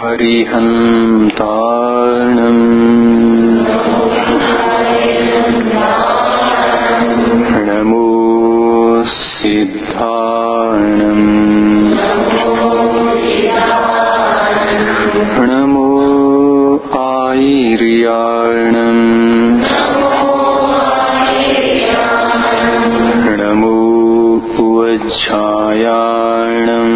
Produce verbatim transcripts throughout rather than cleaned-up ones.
हरिहन्तारणम् नमो सिद्धाणम् नमो आयर्याणम् नमो वज्रायाणम्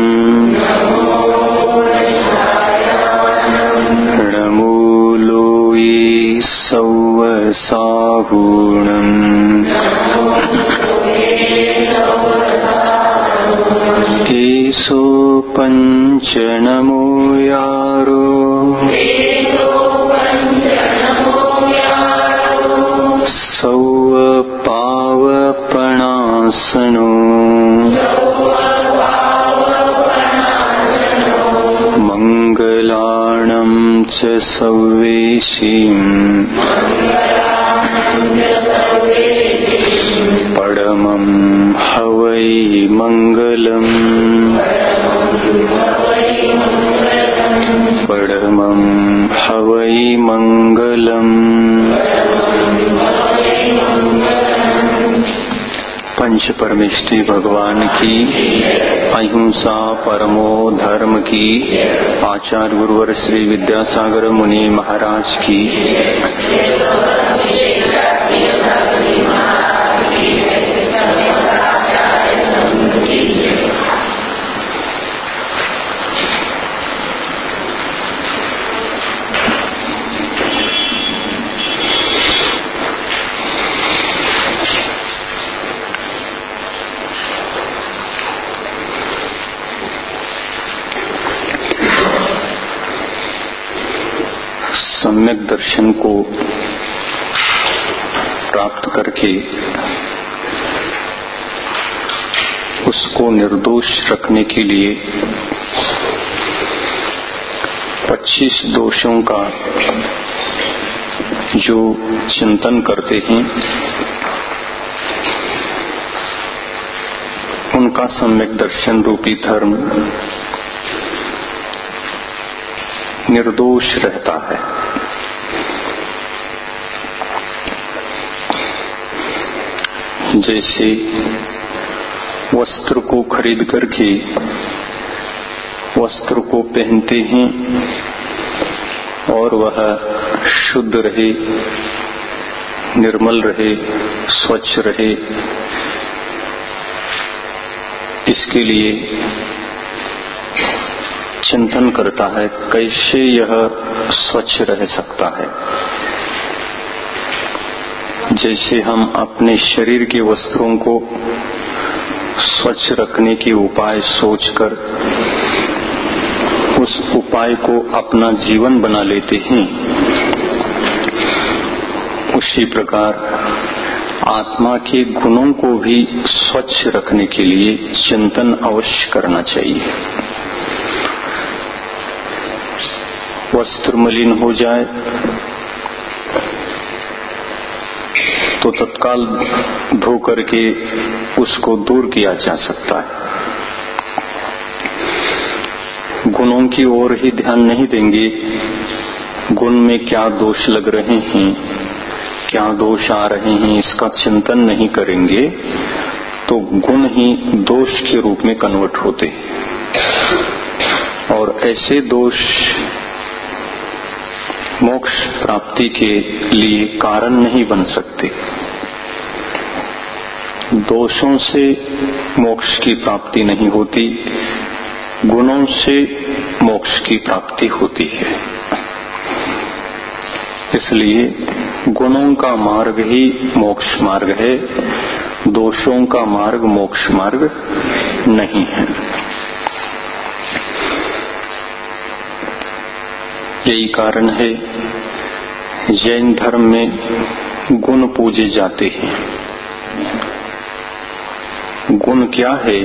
सौवसाहुणम् एषो पञ्च नमो यारो सौवपावपणासनो मङ्गलाणं च सव्वेशीम् परमं हवै मङ्गलम् परमं हवै मङ्गलम्। पंच परमेष्ठी भगवान की, अहिंसा परमो धर्म की, आचार्य गुरुवर श्री विद्यासागर मुनि महाराज की। सम्यक दर्शन को प्राप्त करके उसको निर्दोष रखने के लिए पच्चीस दोषों का जो चिंतन करते हैं उनका सम्यक दर्शन रूपी धर्म निर्दोष रहता है। जैसे वस्त्र को खरीद करके वस्त्र को पहनते हैं और वह शुद्ध रहे, निर्मल रहे, स्वच्छ रहे, इसके लिए चिंतन करता है कैसे यह स्वच्छ रह सकता है। जैसे हम अपने शरीर के वस्त्रों को स्वच्छ रखने के उपाय सोचकर उस उपाय को अपना जीवन बना लेते हैं, उसी प्रकार आत्मा के गुणों को भी स्वच्छ रखने के लिए चिंतन अवश्य करना चाहिए। वस्त्र मलिन हो जाए तो तत्काल धो करके उसको दूर किया जा सकता है। गुणों की ओर ही ध्यान नहीं देंगे, गुण में क्या दोष लग रहे हैं, क्या दोष आ रहे हैं, इसका चिंतन नहीं करेंगे तो गुण ही दोष के रूप में कन्वर्ट होते और ऐसे दोष मोक्ष प्राप्ति के लिए कारण नहीं बन सकते। दोषों से मोक्ष की प्राप्ति नहीं होती, गुणों से मोक्ष की प्राप्ति होती है। इसलिए गुणों का मार्ग ही मोक्ष मार्ग है, दोषों का मार्ग मोक्ष मार्ग नहीं है। यही कारण है जैन धर्म में गुण पूजे जाते हैं। गुण क्या है?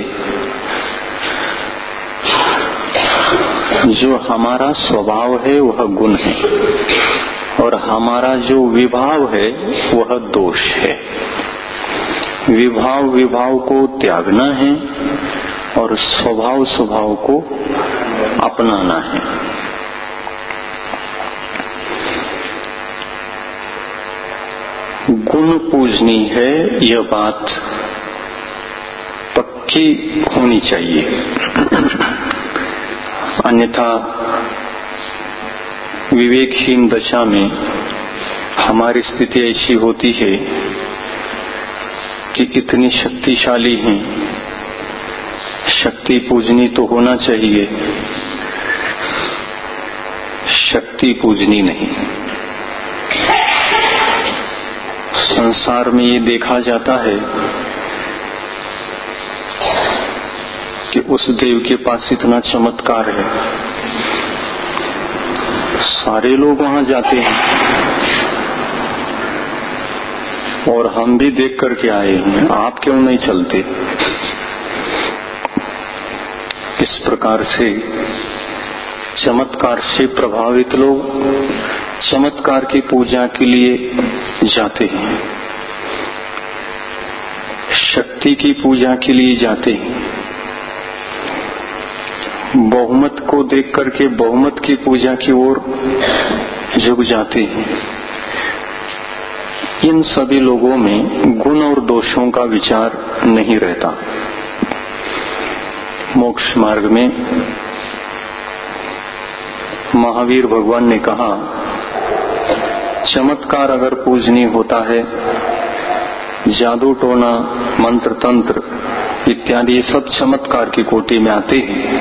जो हमारा स्वभाव है वह गुण है और हमारा जो विभाव है वह दोष है। विभाव विभाव को त्यागना है और स्वभाव स्वभाव को अपनाना है। गुण पूजनी है, यह बात पक्की होनी चाहिए। अन्यथा विवेकहीन दशा में हमारी स्थिति ऐसी होती है कि इतनी शक्तिशाली हैं, शक्ति पूजनी तो होना चाहिए, शक्ति पूजनी नहीं। संसार में ये देखा जाता है कि उस देव के पास इतना चमत्कार है, सारे लोग वहां जाते हैं और हम भी देख करके आए हैं, आप क्यों नहीं चलते? इस प्रकार से चमत्कार से प्रभावित लोग चमत्कार की पूजा के लिए जाते हैं, शक्ति की पूजा के लिए जाते हैं, बहुमत को देख करके बहुमत की पूजा की ओर झुक जाते हैं। इन सभी लोगों में गुण और दोषों का विचार नहीं रहता। मोक्ष मार्ग में महावीर भगवान ने कहा, चमत्कार अगर पूजनीय होता है, जादू टोना मंत्र तंत्र इत्यादि ये सब चमत्कार की कोटि में आते हैं।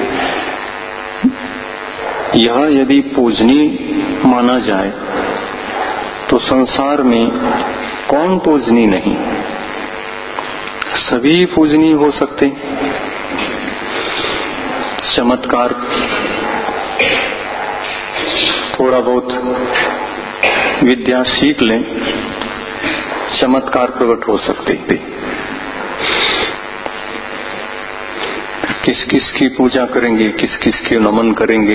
यह यदि पूजनीय माना जाए तो संसार में कौन पूजनीय नहीं, सभी पूजनीय हो सकते। चमत्कार थोड़ा बहुत विद्या सीख लें, चमत्कार प्रकट हो सकते थे। किस किस की पूजा करेंगे, किस किस की नमन करेंगे,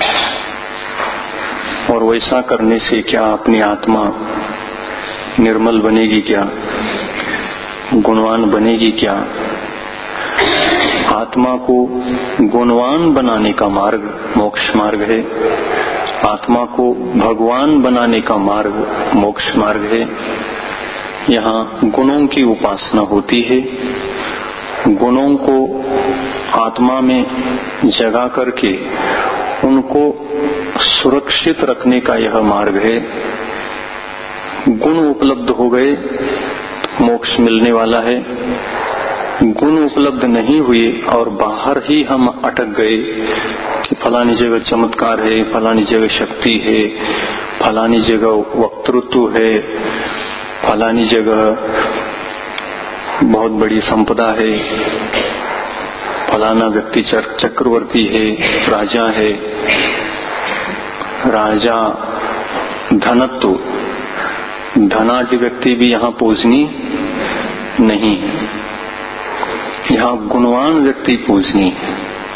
और वैसा करने से क्या अपनी आत्मा निर्मल बनेगी, क्या गुणवान बनेगी? क्या आत्मा को गुणवान बनाने का मार्ग मोक्ष मार्ग है, आत्मा को भगवान बनाने का मार्ग मोक्ष मार्ग है। यहाँ गुणों की उपासना होती है, गुणों को आत्मा में जगा करके उनको सुरक्षित रखने का यह मार्ग है। गुण उपलब्ध हो गए मोक्ष मिलने वाला है, गुण उपलब्ध नहीं हुए और बाहर ही हम अटक गए कि फलानी जगह चमत्कार है, फलानी जगह शक्ति है, फलानी जगह वक्तृत्व है, फलानी जगह बहुत बड़ी संपदा है, फलाना व्यक्ति चक्रवर्ती है, राजा है। राजा धनत्व धनाढ्य व्यक्ति भी यहाँ पूजनीय नहीं है, यहाँ गुणवान व्यक्ति पूजनीय है।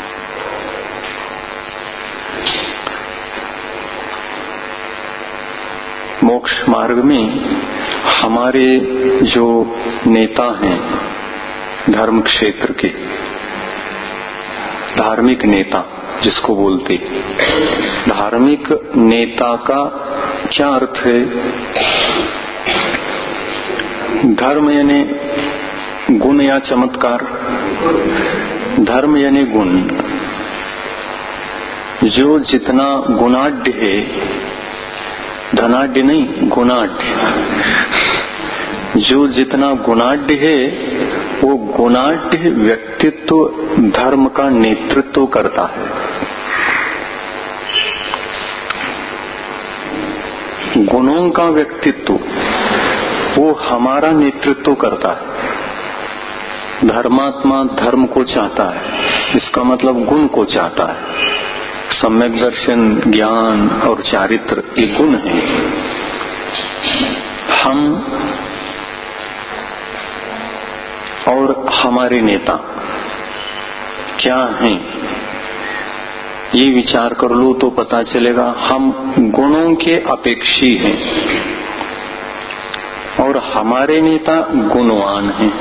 मोक्ष मार्ग में हमारे जो नेता हैं धर्म क्षेत्र के, धार्मिक नेता जिसको बोलते, धार्मिक नेता का क्या अर्थ है? धर्म यानी गुण या चमत्कार, धर्म यानी गुण। जो जितना गुणाढ्य है, धनाढ्य नहीं गुणाढ्य, जो जितना गुणाढ्य है वो गुणाढ्य व्यक्तित्व धर्म का नेतृत्व करता है। गुणों का व्यक्तित्व वो हमारा नेतृत्व करता है। धर्मात्मा धर्म को चाहता है, इसका मतलब गुण को चाहता है। सम्यक दर्शन, ज्ञान और चारित्र ये गुण है। हम और हमारे नेता क्या हैं, ये विचार कर लो तो पता चलेगा। हम गुणों के अपेक्षी हैं और हमारे नेता गुणवान हैं।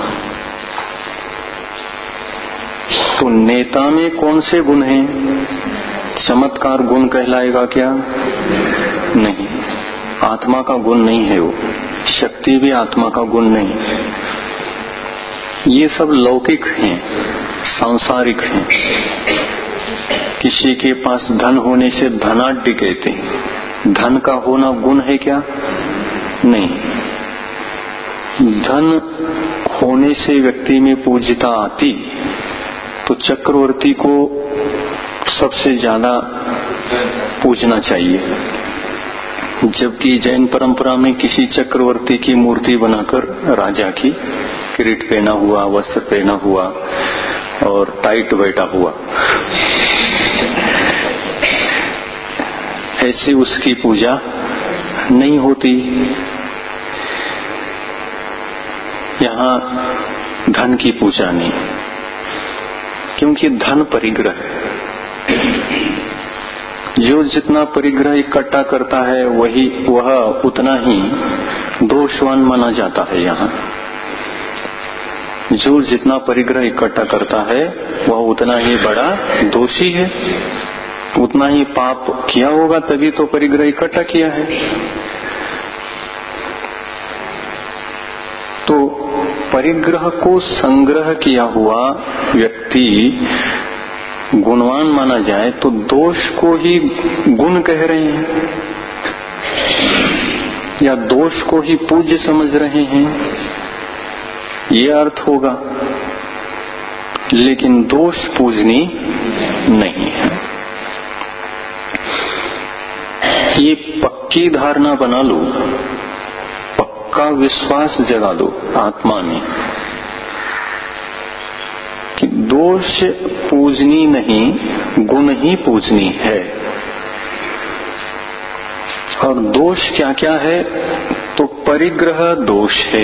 तो नेता में कौन से गुण हैं? चमत्कार गुण कहलाएगा क्या? नहीं, आत्मा का गुण नहीं है वो, शक्ति भी आत्मा का गुण नहीं। ये सब लौकिक हैं, सांसारिक हैं। किसी के पास धन होने से धनाढ्य कहते हैं। धन का होना गुण है क्या? नहीं। धन होने से व्यक्ति में पूज्यता आती तो चक्रवर्ती को सबसे ज्यादा पूजना चाहिए, जबकि जैन परंपरा में किसी चक्रवर्ती की मूर्ति बनाकर राजा की किरीट पहना हुआ, वस्त्र पहना हुआ और टाइट बैठा हुआ, ऐसी उसकी पूजा नहीं होती। यहाँ धन की पूजा नहीं, क्योंकि धन परिग्रह है। जो जितना परिग्रह इकट्ठा करता है वही वह उतना ही दोषवान माना जाता है। यहाँ जो जितना परिग्रह इकट्ठा करता है वह उतना ही बड़ा दोषी है, उतना ही पाप किया होगा, तभी तो परिग्रह इकट्ठा किया है। तो परिग्रह को संग्रह किया हुआ व्यक्ति गुणवान माना जाए तो दोष को ही गुण कह रहे हैं या दोष को ही पूज्य समझ रहे हैं, ये अर्थ होगा। लेकिन दोष पूजनी नहीं है। ये पक्की धारणा बना लो, पक्का विश्वास जगा दो आत्मा में कि दोष पूजनी नहीं, गुण ही पूजनी है। और दोष क्या क्या है? तो परिग्रह दोष है।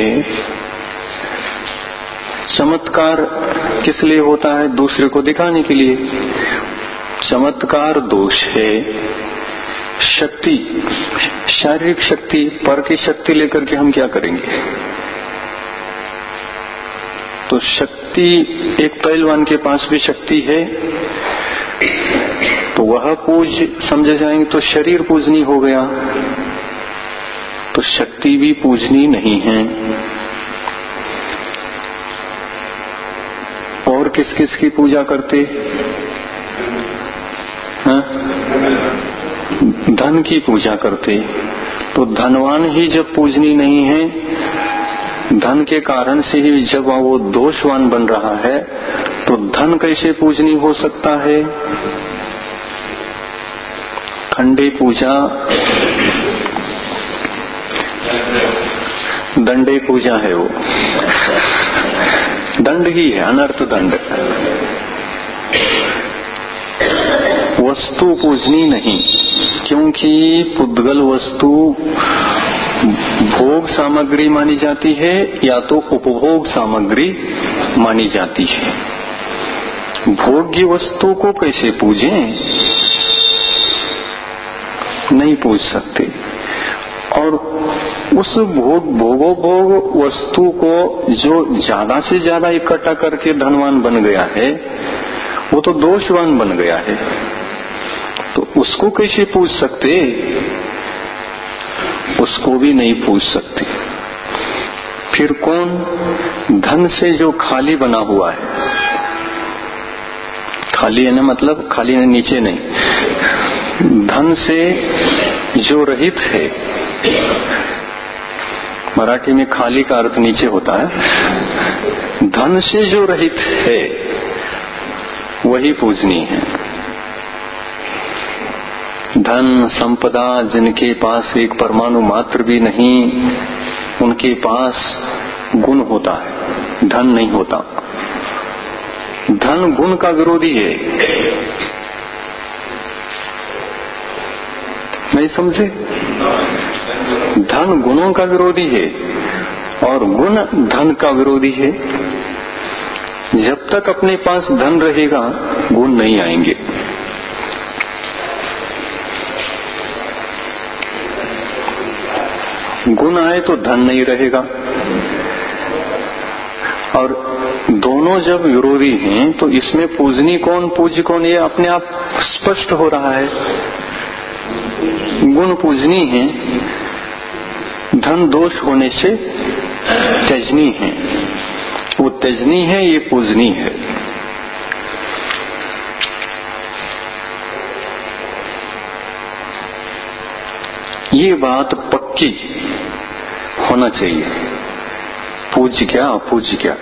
चमत्कार किस लिए होता है? दूसरे को दिखाने के लिए। चमत्कार दोष है। शक्ति, शारीरिक शक्ति, पर की शक्ति लेकर के हम क्या करेंगे? तो शक्ति, एक पहलवान के पास भी शक्ति है तो वह पूज समझे जाएंगे तो शरीर पूजनी हो गया, तो शक्ति भी पूजनी नहीं है। और किस किस की पूजा करते? हाँ? धन की पूजा करते। तो धनवान ही जब पूजनी नहीं है, धन के कारण से ही जब वो दोषवान बन रहा है, तो धन कैसे पूजनी हो सकता है? खंडे पूजा, दंडे पूजा है, वो दंड ही है, अनर्थ दंड। वस्तु पूजनी नहीं, क्योंकि पुद्गल वस्तु भोग सामग्री मानी जाती है या तो उपभोग सामग्री मानी जाती है। भोग्य वस्तु को कैसे पूजें? नहीं पूज सकते। और उस भोग भोगोभोग वस्तु को जो ज्यादा से ज्यादा इकट्ठा करके धनवान बन गया है, वो तो दोषवान बन गया है, तो उसको कैसे पूज सकते? उसको भी नहीं पूज सकते। फिर कौन? धन से जो खाली बना हुआ है, खाली है ना, मतलब खाली है नीचे नहीं, धन से जो रहित है, मराठी में खाली का अर्थ नीचे होता है, धन से जो रहित है वही पूजनी है। धन संपदा जिनके पास एक परमाणु मात्र भी नहीं, उनके पास गुण होता है, धन नहीं होता। धन गुण का विरोधी है, नहीं समझे? धन गुणों का विरोधी है और गुण धन का विरोधी है। जब तक अपने पास धन रहेगा, गुण नहीं आएंगे। गुण आए तो धन नहीं रहेगा। और दोनों जब विरोधी हैं तो इसमें पूजनी कौन, पूज्य कौन, ये अपने आप स्पष्ट हो रहा है। गुण पूजनी है, धन दोष होने से त्यजनी है, वो त्यजनी है, ये पूजनी है। ये बात पक्की होना चाहिए, पूज्य क्या अपूज्य क्या।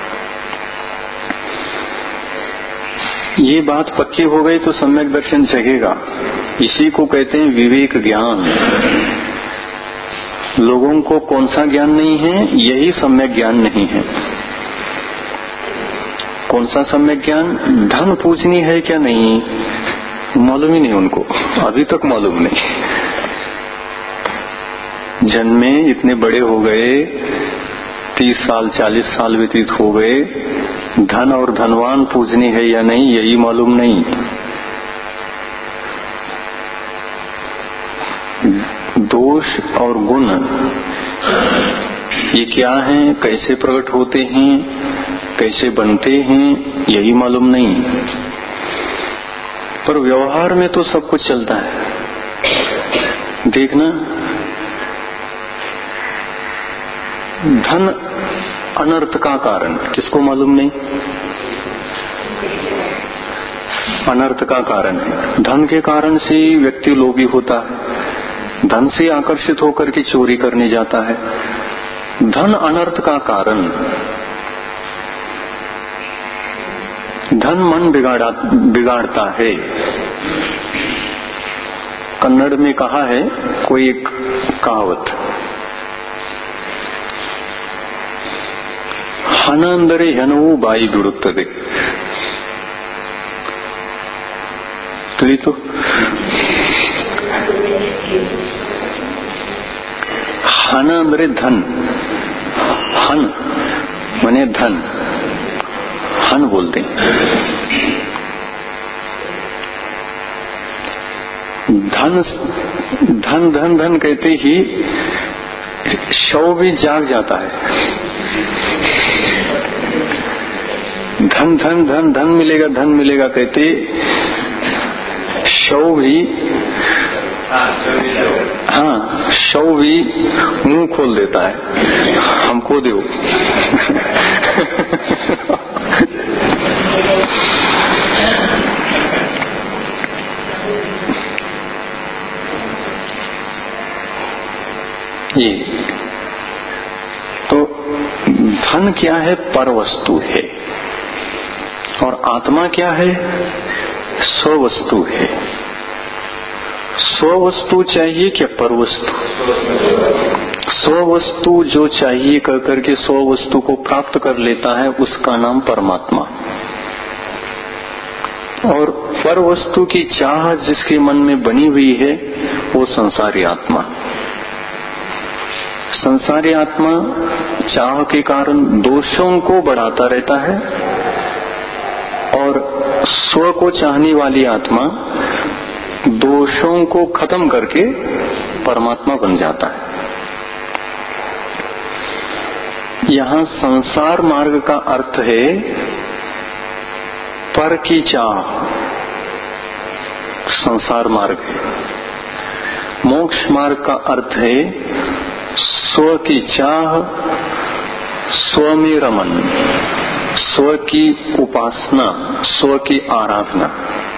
ये बात पक्की हो गई तो सम्यक दर्शन जगेगा। इसी को कहते हैं विवेक ज्ञान। लोगों को कौन सा ज्ञान नहीं है? यही सम्यक ज्ञान नहीं है। कौन सा सम्यक ज्ञान? धन पूजनी है क्या नहीं मालूम ही नहीं उनको, अभी तक मालूम नहीं। जन्मे इतने बड़े हो गए, तीस साल चालीस साल व्यतीत हो गए, धन और धनवान पूजनी है या नहीं यही मालूम नहीं। दोष और गुण ये क्या हैं, कैसे प्रकट होते हैं, कैसे बनते हैं, यही मालूम नहीं। पर व्यवहार में तो सब कुछ चलता है। देखना, धन अनर्थ का कारण किसको मालूम नहीं? अनर्थ का कारण है। धन के कारण से व्यक्ति लोभी होता है, धन से आकर्षित होकर के चोरी करने जाता है। धन अनर्थ का कारण। धन मन बिगाड़ा बिगाड़ता है। कन्नड़ में कहा है कोई एक कहावत, हन अंदरे हनवू बाई दुड़ुत्तदे। तो हन अंदरे धन, हन माने धन, हन बोलते धन धन धन धन कहते ही शव भी जाग जाता है। धन धन धन धन मिलेगा धन मिलेगा कहते शव भी, हाँ शव भी मुंह खोल देता है, हमको दो। ये तो धन क्या है? पर वस्तु है। और आत्मा क्या है? स्ववस्तु है। स्ववस्तु चाहिए क्या पर वस्तु? स्ववस्तु जो चाहिए कर करके स्ववस्तु को प्राप्त कर लेता है उसका नाम परमात्मा। और पर वस्तु की चाह जिसके मन में बनी हुई है वो संसारी आत्मा। संसारी आत्मा चाह के कारण दोषों को बढ़ाता रहता है और स्व को चाहने वाली आत्मा दोषों को खत्म करके परमात्मा बन जाता है। यहाँ संसार मार्ग का अर्थ है पर की चाह, संसार मार्ग है। मोक्ष मार्ग का अर्थ है स्व की चाह, स्व में रमन, स्व की उपासना, स्व की आराधना।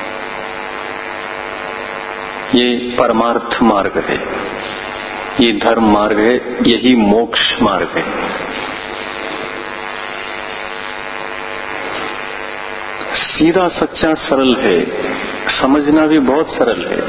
ये परमार्थ मार्ग है, ये धर्म मार्ग है, यही मोक्ष मार्ग है। सीधा सच्चा सरल है, समझना भी बहुत सरल है।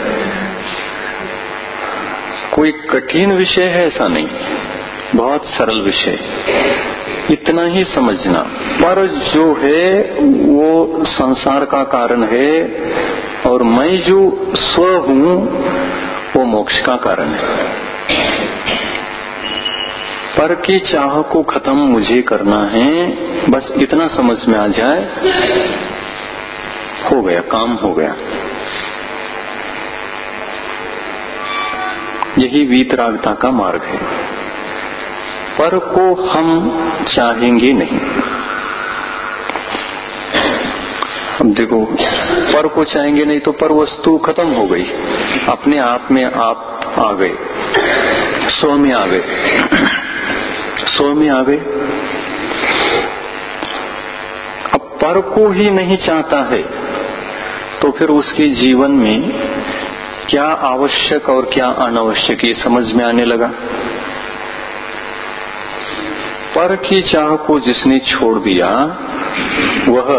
कोई कठिन विषय है ऐसा नहीं, बहुत सरल विषय, इतना ही समझना। पर जो है वो संसार का कारण है और मैं जो स्व हूँ वो मोक्ष का कारण है। पर की चाह को खत्म मुझे करना है, बस इतना समझ में आ जाए, हो गया, काम हो गया। यही वीतरागता का मार्ग है। पर को हम चाहेंगे नहीं। अब देखो, पर को चाहेंगे नहीं तो पर वस्तु खत्म हो गई, अपने आप में आप आ गए। स्व में आ गए, स्व में आ गए। अब पर को ही नहीं चाहता है तो फिर उसके जीवन में क्या आवश्यक और क्या अनावश्यक ये समझ में आने लगा। पर की चाह को जिसने छोड़ दिया वह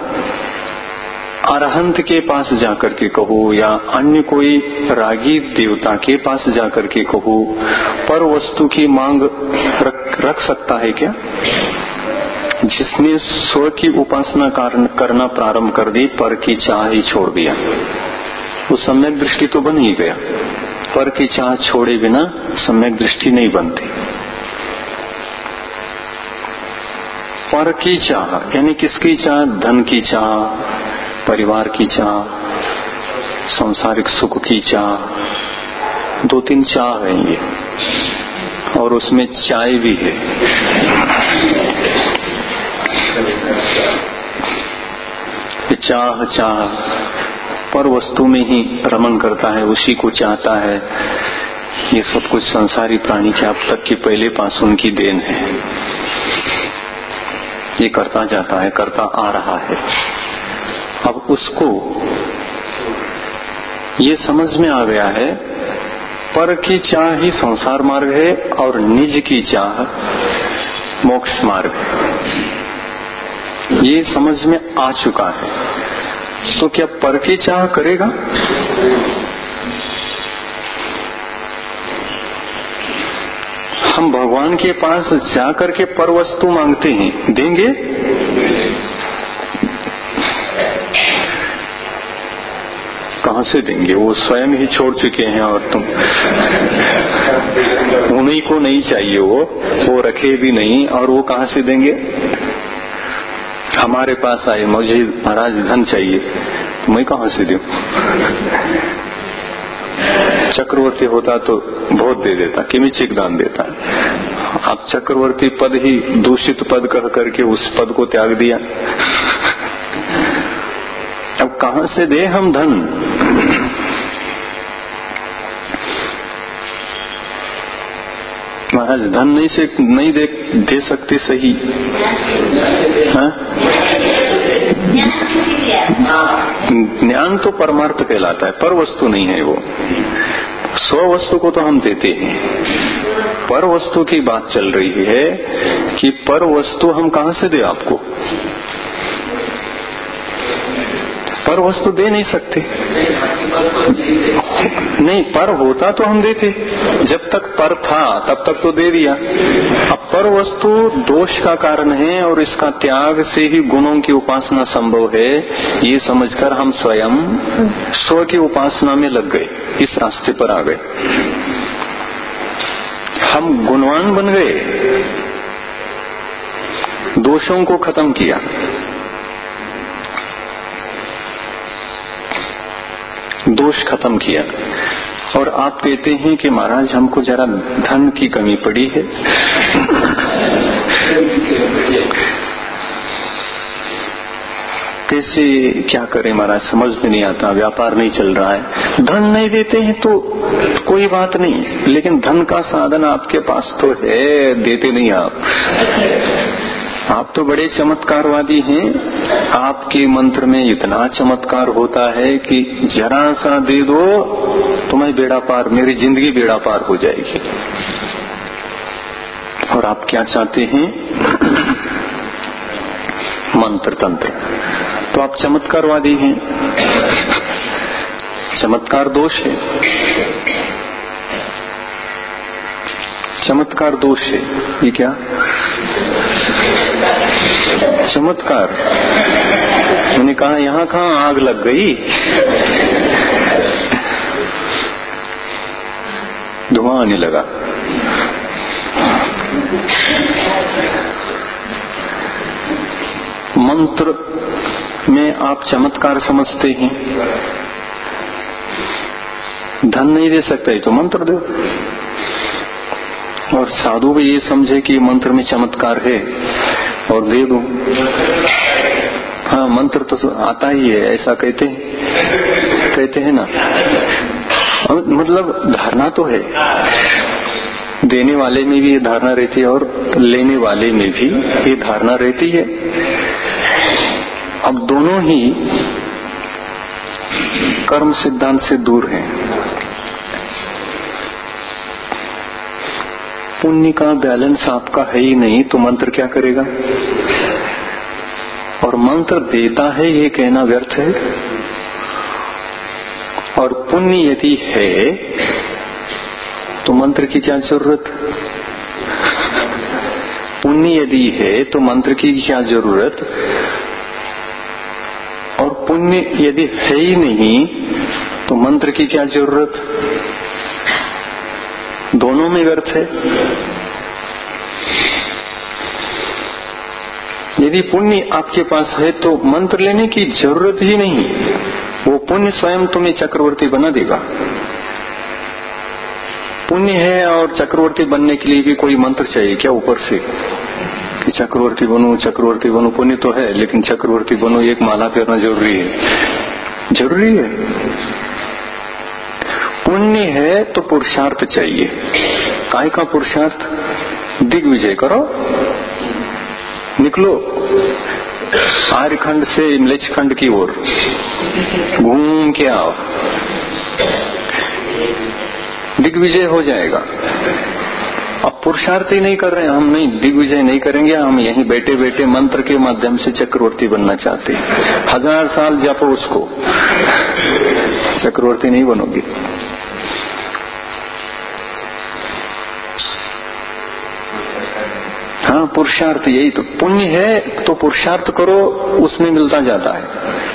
अरहंत के पास जाकर के कहो या अन्य कोई रागी देवता के पास जाकर के कहो, पर वस्तु की मांग रख, रख सकता है क्या? जिसने स्व की उपासना करना प्रारंभ कर दी, पर की चाह ही छोड़ दिया, वो सम्यक दृष्टि तो बन ही गया। पर की चाह छोड़े बिना सम्यक दृष्टि नहीं बनती। पर की चाह यानी किसकी चाह? धन की चाह, परिवार की चाह, सांसारिक सुख की चाह, दो तीन चाह है ये, और उसमें चाय भी है। चाह चाह पर वस्तु में ही रमन करता है, उसी को चाहता है। ये सब कुछ संसारी प्राणी के अब तक की पहले पासुन की देन है। ये करता जाता है, करता आ रहा है। अब उसको ये समझ में आ गया है पर की चाह ही संसार मार्ग है और निज की चाह मोक्ष मार्ग है। ये समझ में आ चुका है। तो क्या पर की चाह करेगा? हम भगवान के पास जाकर के पर वस्तु मांगते हैं, देंगे? कहां से देंगे? वो स्वयं ही छोड़ चुके हैं और तुम उन्हीं को नहीं चाहिए, वो वो रखे भी नहीं, और वो कहां से देंगे? हमारे पास आए, मुझे महाराज धन चाहिए, तो मैं कहां से दूं? चक्रवर्ती होता तो बहुत दे देता, किमिचिक दान देता। अब चक्रवर्ती पद ही दूषित पद कह करके उस पद को त्याग दिया। अब कहां से दे हम धन? महाराज धन नहीं से नहीं दे, दे सकते सही। हाँ? ज्ञान तो परमार्थ कहलाता है, पर वस्तु नहीं है वो। स्व वस्तु को तो हम देते हैं, पर वस्तु की बात चल रही है कि पर वस्तु हम कहां से दे आपको? पर वस्तु दे नहीं सकते। नहीं, पर होता तो हम देते, जब तक पर था तब तक तो दे दिया। अब पर वस्तु दोष का कारण है और इसका त्याग से ही गुणों की उपासना संभव है, ये समझकर हम स्वयं स्व की उपासना में लग गए, इस रास्ते पर आ गए। हम गुणवान बन गए, दोषों को खत्म किया। दोष खत्म किया। और आप कहते हैं कि महाराज हमको जरा धन की कमी पड़ी है। कैसे क्या करें महाराज, समझ में नहीं आता, व्यापार नहीं चल रहा है। धन नहीं देते हैं तो कोई बात नहीं, लेकिन धन का साधन आपके पास तो है, देते नहीं आप। आप तो बड़े चमत्कारवादी हैं, आपके मंत्र में इतना चमत्कार होता है कि जरा सा दे दो तुम्हें बेड़ा पार, मेरी जिंदगी बेड़ा पार हो जाएगी। और आप क्या चाहते हैं? मंत्र तंत्र। तो आप चमत्कारवादी हैं। चमत्कार दोष है, चमत्कार दोष है। ये क्या चमत्कार? मैंने कहा यहाँ कहाँ आग लग गई, धुआं आने लगा। मंत्र में आप चमत्कार समझते हैं। धन नहीं दे सकते तो मंत्र दो, और साधु भी ये समझे कि मंत्र में चमत्कार है और दे दो। हाँ, मंत्र तो आता ही है, ऐसा कहते हैं कहते हैं ना, मतलब धारणा तो है। देने वाले में भी ये धारणा रहती है और लेने वाले में भी ये धारणा रहती है। अब दोनों ही कर्म सिद्धांत से दूर हैं। पुण्य का बैलेंस आपका है ही नहीं तो मंत्र क्या करेगा? और मंत्र देता है ये कहना व्यर्थ है। और पुण्य यदि है तो मंत्र की क्या जरूरत? पुण्य यदि है तो मंत्र की क्या जरूरत? और पुण्य यदि है ही नहीं तो मंत्र की क्या जरूरत? दोनों में व्यर्थ है। यदि पुण्य आपके पास है तो मंत्र लेने की जरूरत ही नहीं, वो पुण्य स्वयं तुम्हें चक्रवर्ती बना देगा। पुण्य है और चक्रवर्ती बनने के लिए भी कोई मंत्र चाहिए क्या ऊपर से कि चक्रवर्ती बनो चक्रवर्ती बनो? पुण्य तो है लेकिन चक्रवर्ती बनो एक माला फेरना जरूरी है। जरूरी है। पुण्य है तो पुरुषार्थ चाहिए। काय का पुरुषार्थ? दिग्विजय करो, निकलो आर्यखंड से मलेच्छखंड की ओर घूम के आओ, दिग्विजय हो जाएगा। अब पुरुषार्थ ही नहीं कर रहे हैं हम, नहीं दिग्विजय नहीं करेंगे हम, यहीं बैठे बैठे मंत्र के माध्यम से चक्रवर्ती बनना चाहते हैं। हजार साल जपो उसको, चक्रवर्ती नहीं बनोगे। हाँ पुरुषार्थ यही तो। पुण्य है तो पुरुषार्थ करो, उसमें मिलता जाता है।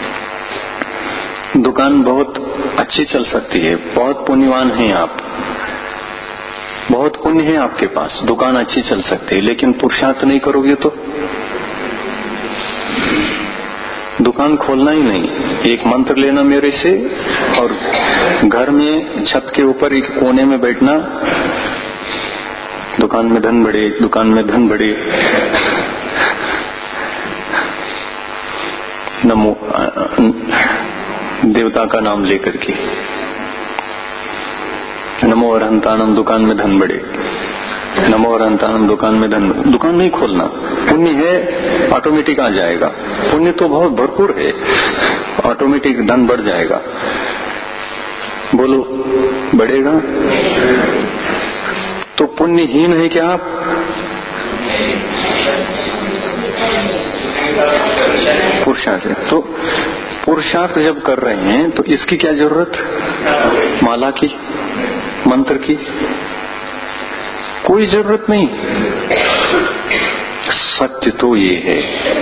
दुकान बहुत अच्छी चल सकती है, बहुत पुण्यवान हैं आप, बहुत पुण्य है आपके पास, दुकान अच्छी चल सकती है, लेकिन पुरुषार्थ नहीं करोगे तो दुकान खोलना ही नहीं। एक मंत्र लेना मेरे से और घर में छत के ऊपर एक कोने में बैठना, दुकान में धन बढ़े, दुकान में धन बढ़े, नमो देवता का नाम लेकर के, नमो अरहंतानम, दुकान में धन बढ़े, नमो अरहंतानम, दुकान में धन बढ़े। दुकान नहीं खोलना। पुण्य है ऑटोमेटिक आ जाएगा, पुण्य तो बहुत भरपूर है, ऑटोमेटिक धन बढ़ जाएगा। बोलो बढ़ेगा? तो पुण्यहीन है क्या आप? पुरुषार्थ है तो पुरुषार्थ जब कर रहे हैं तो इसकी क्या जरूरत? माला की, मंत्र की कोई जरूरत नहीं। सत्य तो ये है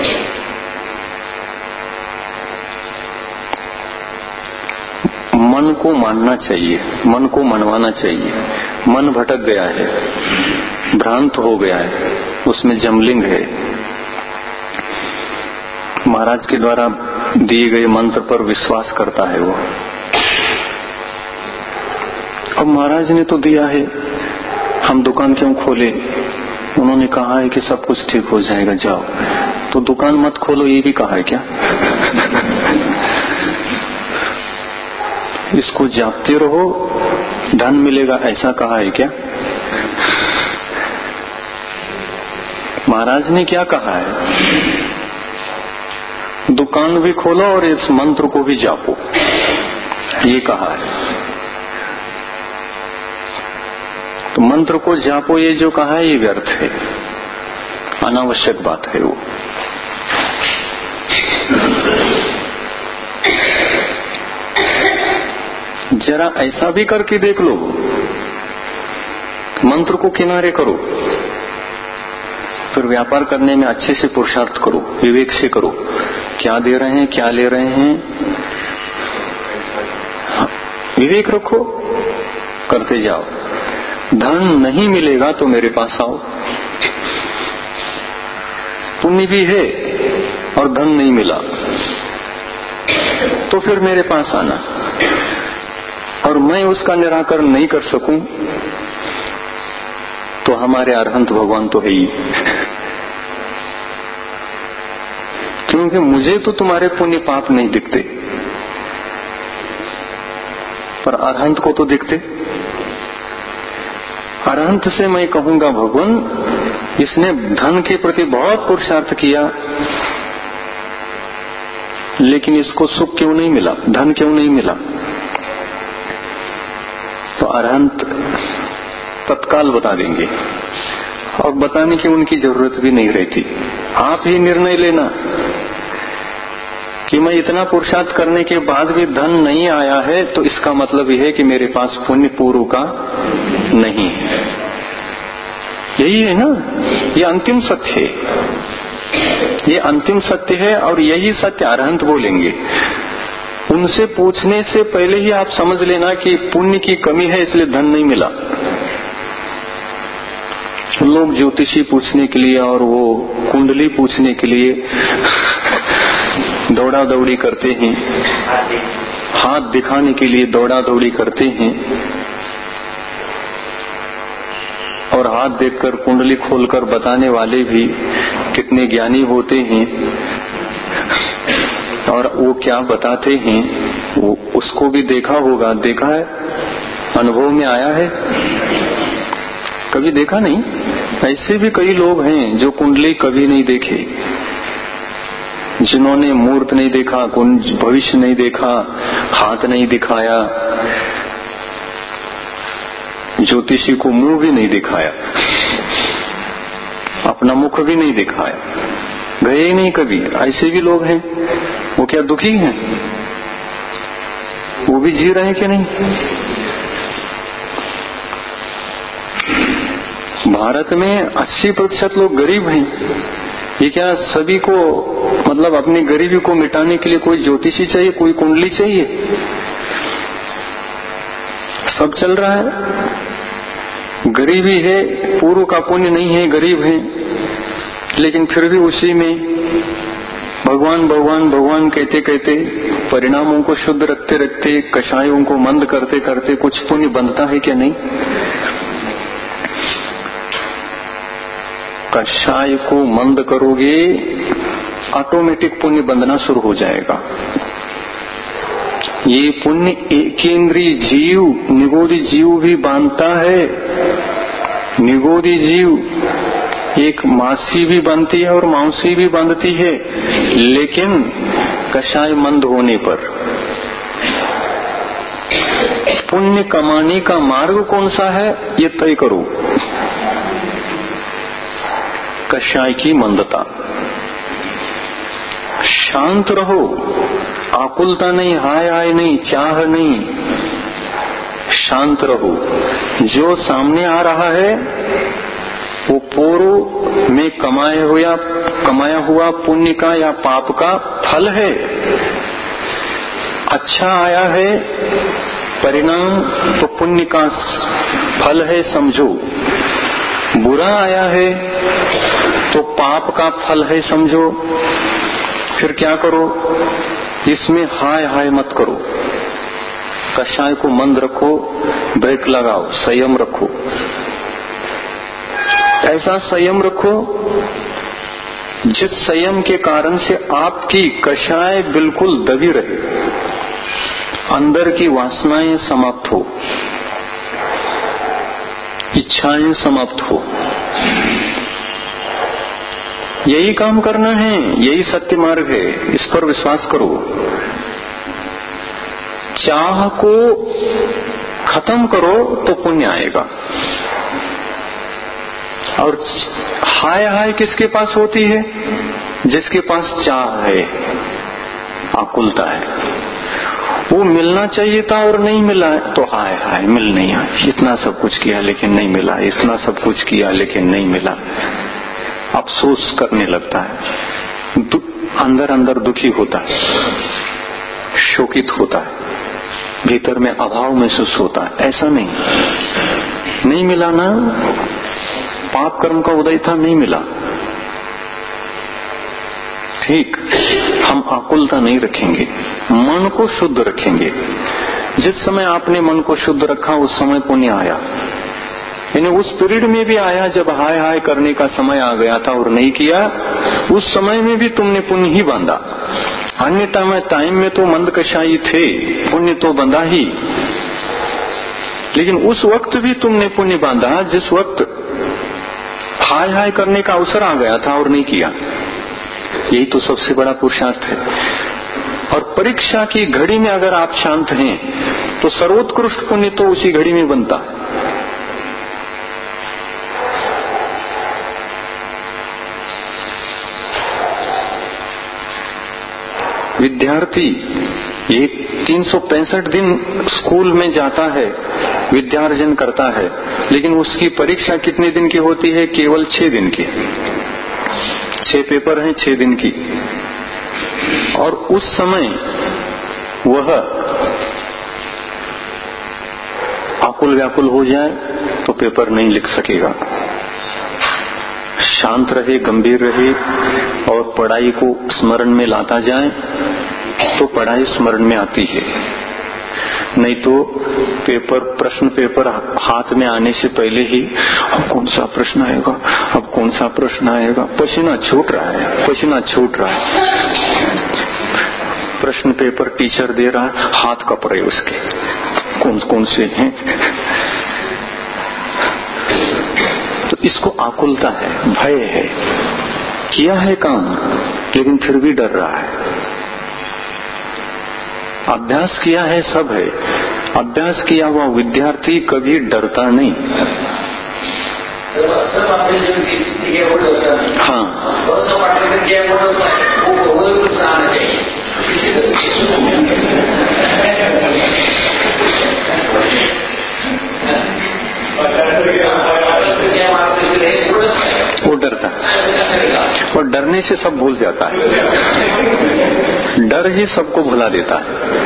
मन को मानना चाहिए, मन को मनवाना चाहिए। मन भटक गया है, भ्रांत हो गया है, उसमें जमलिंग है। महाराज के द्वारा दिए गए मंत्र पर विश्वास करता है वो। अब महाराज ने तो दिया है, हम दुकान क्यों खोले? उन्होंने कहा है कि सब कुछ ठीक हो जाएगा, जाओ। तो दुकान मत खोलो ये भी कहा है क्या? इसको जापते रहो धन मिलेगा, ऐसा कहा है क्या? महाराज ने क्या कहा है? दुकान भी खोलो और इस मंत्र को भी जापो, ये कहा है। तो मंत्र को जापो ये जो कहा है ये व्यर्थ है, अनावश्यक बात है वो। जरा ऐसा भी करके देख लो, मंत्र को किनारे करो, फिर व्यापार करने में अच्छे से पुरुषार्थ करो, विवेक से करो, क्या दे रहे हैं क्या ले रहे हैं, विवेक रखो, करते जाओ। धन नहीं मिलेगा तो मेरे पास आओ। पुण्य भी है और धन नहीं मिला तो फिर मेरे पास आना, और मैं उसका निराकरण नहीं कर सकूं तो हमारे अरहंत भगवान तो है ही। क्योंकि मुझे तो तुम्हारे पुण्य पाप नहीं दिखते, पर अरहंत को तो दिखते। अरहंत से मैं कहूंगा भगवान, इसने धन के प्रति बहुत पुरुषार्थ किया, लेकिन इसको सुख क्यों नहीं मिला, धन क्यों नहीं मिला? तो अरहंत तत्काल बता देंगे और बताने की उनकी जरूरत भी नहीं रहती। आप ही निर्णय लेना कि मैं इतना पुरुषार्थ करने के बाद भी धन नहीं आया है, तो इसका मतलब यह है कि मेरे पास पुण्य पूर्व का नहीं है। यही है ना, ये अंतिम सत्य है, ये अंतिम सत्य है। और यही सत्य अरहंत बोलेंगे। उनसे पूछने से पहले ही आप समझ लेना कि पुण्य की कमी है, इसलिए धन नहीं मिला। लोग ज्योतिषी पूछने के लिए और वो कुंडली पूछने के लिए दौड़ा दौड़ी करते हैं, हाथ दिखाने के लिए दौड़ा दौड़ी करते हैं, और हाथ देखकर कुंडली खोलकर बताने वाले भी कितने ज्ञानी होते हैं, और वो क्या बताते हैं वो उसको भी देखा होगा, देखा है, अनुभव में आया है, कभी देखा नहीं? ऐसे भी कई लोग हैं जो कुंडली कभी नहीं देखे, जिन्होंने मूर्त नहीं देखा, भविष्य नहीं देखा, हाथ नहीं दिखाया, ज्योतिषी को मुंह भी नहीं दिखाया, अपना मुख भी नहीं दिखाया, गए ही नहीं कभी। ऐसे भी लोग हैं। वो क्या दुखी हैं? वो भी जी रहे हैं कि नहीं? भारत में अस्सी प्रतिशत लोग गरीब हैं। ये क्या सभी को, मतलब अपनी गरीबी को मिटाने के लिए कोई ज्योतिषी चाहिए, कोई कुंडली चाहिए? सब चल रहा है। गरीबी है, पूर्व का पुण्य नहीं है, गरीब है, लेकिन फिर भी उसी में भगवान भगवान भगवान कहते कहते, परिणामों को शुद्ध रखते रखते, कषायों को मंद करते करते कुछ पुण्य बंधता है क्या? नहीं। कषाय को मंद करोगे, ऑटोमेटिक पुण्य बंधना शुरू हो जाएगा। ये पुण्य एकेंद्रीय जीव, निगोदी जीव भी बांधता है। निगोदी जीव एक मासी भी बनती है और मांसी भी बांधती है, लेकिन कषाय मंद होने पर। पुण्य कमाने का मार्ग कौन सा है, ये तय करो। कषाय की मंदता। शांत रहो, आकुलता नहीं, हाय हाय नहीं, चाह नहीं, शांत रहो। जो सामने आ रहा है वो पूर्व में कमाए हुआ कमाया हुआ पुण्य का या पाप का फल है। अच्छा आया है परिणाम तो पुण्य का फल है, समझो। बुरा आया है तो पाप का फल है, समझो। फिर क्या करो, इसमें हाय हाय मत करो। कषाय को मंद रखो, ब्रेक लगाओ, संयम रखो। ऐसा संयम रखो जिस संयम के कारण से आपकी कषाय बिल्कुल दबी रहे, अंदर की वासनाएं समाप्त हो, इच्छाएं समाप्त हो। यही काम करना है, यही सत्य मार्ग है, इस पर विश्वास करो। चाह को खत्म करो तो पुण्य आएगा। और हाय हाय किसके पास होती है? जिसके पास चाह है, आकुलता है। वो मिलना चाहिए था और नहीं मिला तो हाय हाय, मिल नहीं आया। इतना सब कुछ किया लेकिन नहीं मिला, इतना सब कुछ किया लेकिन नहीं मिला। अफसोस करने लगता है, अंदर अंदर दुखी होता है, शोकित होता है, भीतर में अभाव महसूस होता है। ऐसा नहीं, नहीं मिला ना, पाप कर्म का उदय था, नहीं मिला। ठीक, हम आकुलता नहीं रखेंगे, मन को शुद्ध रखेंगे। जिस समय आपने मन को शुद्ध रखा उस समय पुण्य आया। यानी उस पीरियड में भी आया जब हाय हाय करने का समय आ गया था और नहीं किया, उस समय में भी तुमने पुण्य ही बांधा। अन्यथा में टाइम में तो मंद कषाई थे, पुण्य तो बंधा ही। लेकिन उस वक्त भी तुमने पुण्य बांधा जिस वक्त हाय हाय करने का अवसर आ गया था और नहीं किया। यही तो सबसे बड़ा पुरुषार्थ है। और परीक्षा की घड़ी में अगर आप शांत हैं तो सर्वोत्कृष्ट पुण्य तो उसी घड़ी में बनता है। विद्यार्थी ये तीन सौ पैंसठ दिन स्कूल में जाता है, विद्यार्जन करता है, लेकिन उसकी परीक्षा कितने दिन की होती है? केवल छह दिन की। छह पेपर हैं, छह दिन की। और उस समय वह आकुल व्याकुल हो जाए तो पेपर नहीं लिख सकेगा। शांत रहे, गंभीर रहे और पढ़ाई को स्मरण में लाता जाए तो पढ़ाई स्मरण में आती है। नहीं तो पेपर प्रश्न पेपर हाथ में आने से पहले ही अब कौन सा प्रश्न आएगा, अब कौन सा प्रश्न आएगा, पसीना छूट रहा है, पसीना छूट रहा है। प्रश्न पेपर टीचर दे रहा है, हाथ कप रहे उसके, कौन कौन से हैं। तो इसको आकुलता है, भय है। किया है काम लेकिन फिर भी डर रहा है। अभ्यास किया है सब है, अभ्यास किया हुआ विद्यार्थी कभी डरता नहीं। हाँ, वो डरता और डरने से सब भूल जाता है। डर ही सबको भुला देता है।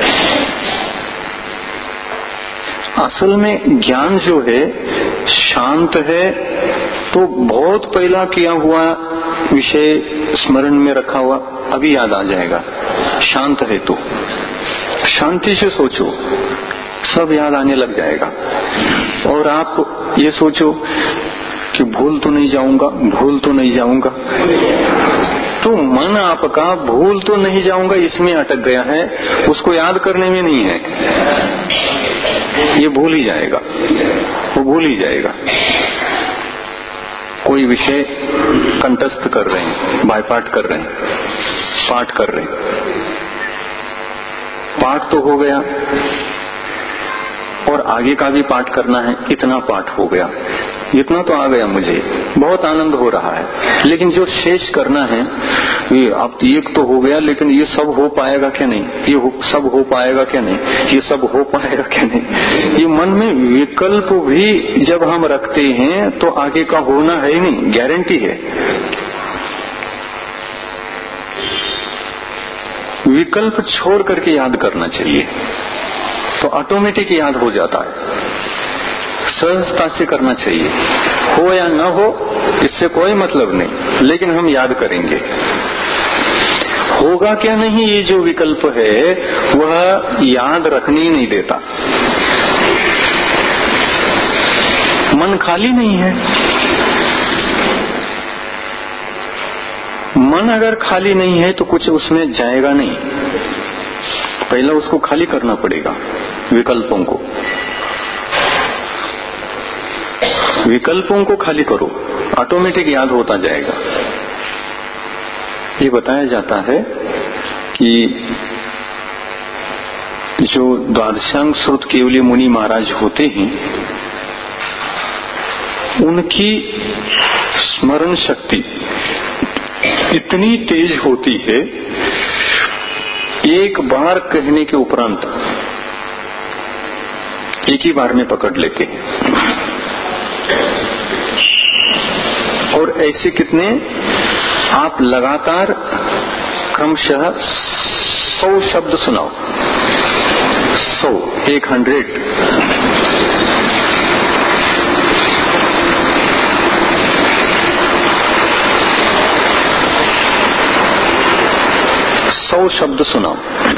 असल में ज्ञान जो है शांत है तो बहुत पहला किया हुआ विषय स्मरण में रखा हुआ अभी याद आ जाएगा। शांत है तो शांति से सोचो, सब याद आने लग जाएगा। और आप ये सोचो कि भूल तो नहीं जाऊंगा, भूल तो नहीं जाऊंगा, तो मन आपका भूल तो नहीं जाऊंगा इसमें अटक गया है, उसको याद करने में नहीं है। ये भूल ही जाएगा, वो भूल ही जाएगा। कोई विषय कंठस्थ कर रहे हैं, बायपाठ कर रहे हैं, पाठ कर रहे हैं, पाठ तो हो गया और आगे का भी पाठ करना है, इतना पाठ हो गया, इतना तो आ गया, मुझे बहुत आनंद हो रहा है। लेकिन जो शेष करना है ये अब एक तो हो गया, लेकिन ये सब हो पाएगा क्या नहीं, ये हो, सब हो पाएगा क्या नहीं, ये सब हो पाएगा क्या नहीं। ये मन में विकल्प भी जब हम रखते हैं तो आगे का होना है ही नहीं, गारंटी है। विकल्प छोड़ करके याद करना चाहिए तो ऑटोमेटिक याद हो जाता है। सहजता से करना चाहिए, हो या न हो इससे कोई मतलब नहीं, लेकिन हम याद करेंगे। होगा क्या नहीं ये जो विकल्प है वह याद रखने ही नहीं देता। मन खाली नहीं है। मन अगर खाली नहीं है तो कुछ उसमें जाएगा नहीं, पहले उसको खाली करना पड़ेगा विकल्पों को। विकल्पों को खाली करो, ऑटोमेटिक याद होता जाएगा। ये बताया जाता है कि जो द्वादशांग श्रुत केवली मुनि महाराज होते हैं उनकी स्मरण शक्ति इतनी तेज होती है, एक बार कहने के उपरांत एक ही बार में पकड़ लेते हैं। और ऐसे कितने आप लगातार क्रमशः सौ शब्द सुनाओ, सौ, एक हंड्रेड, सौ शब्द सुनाओ।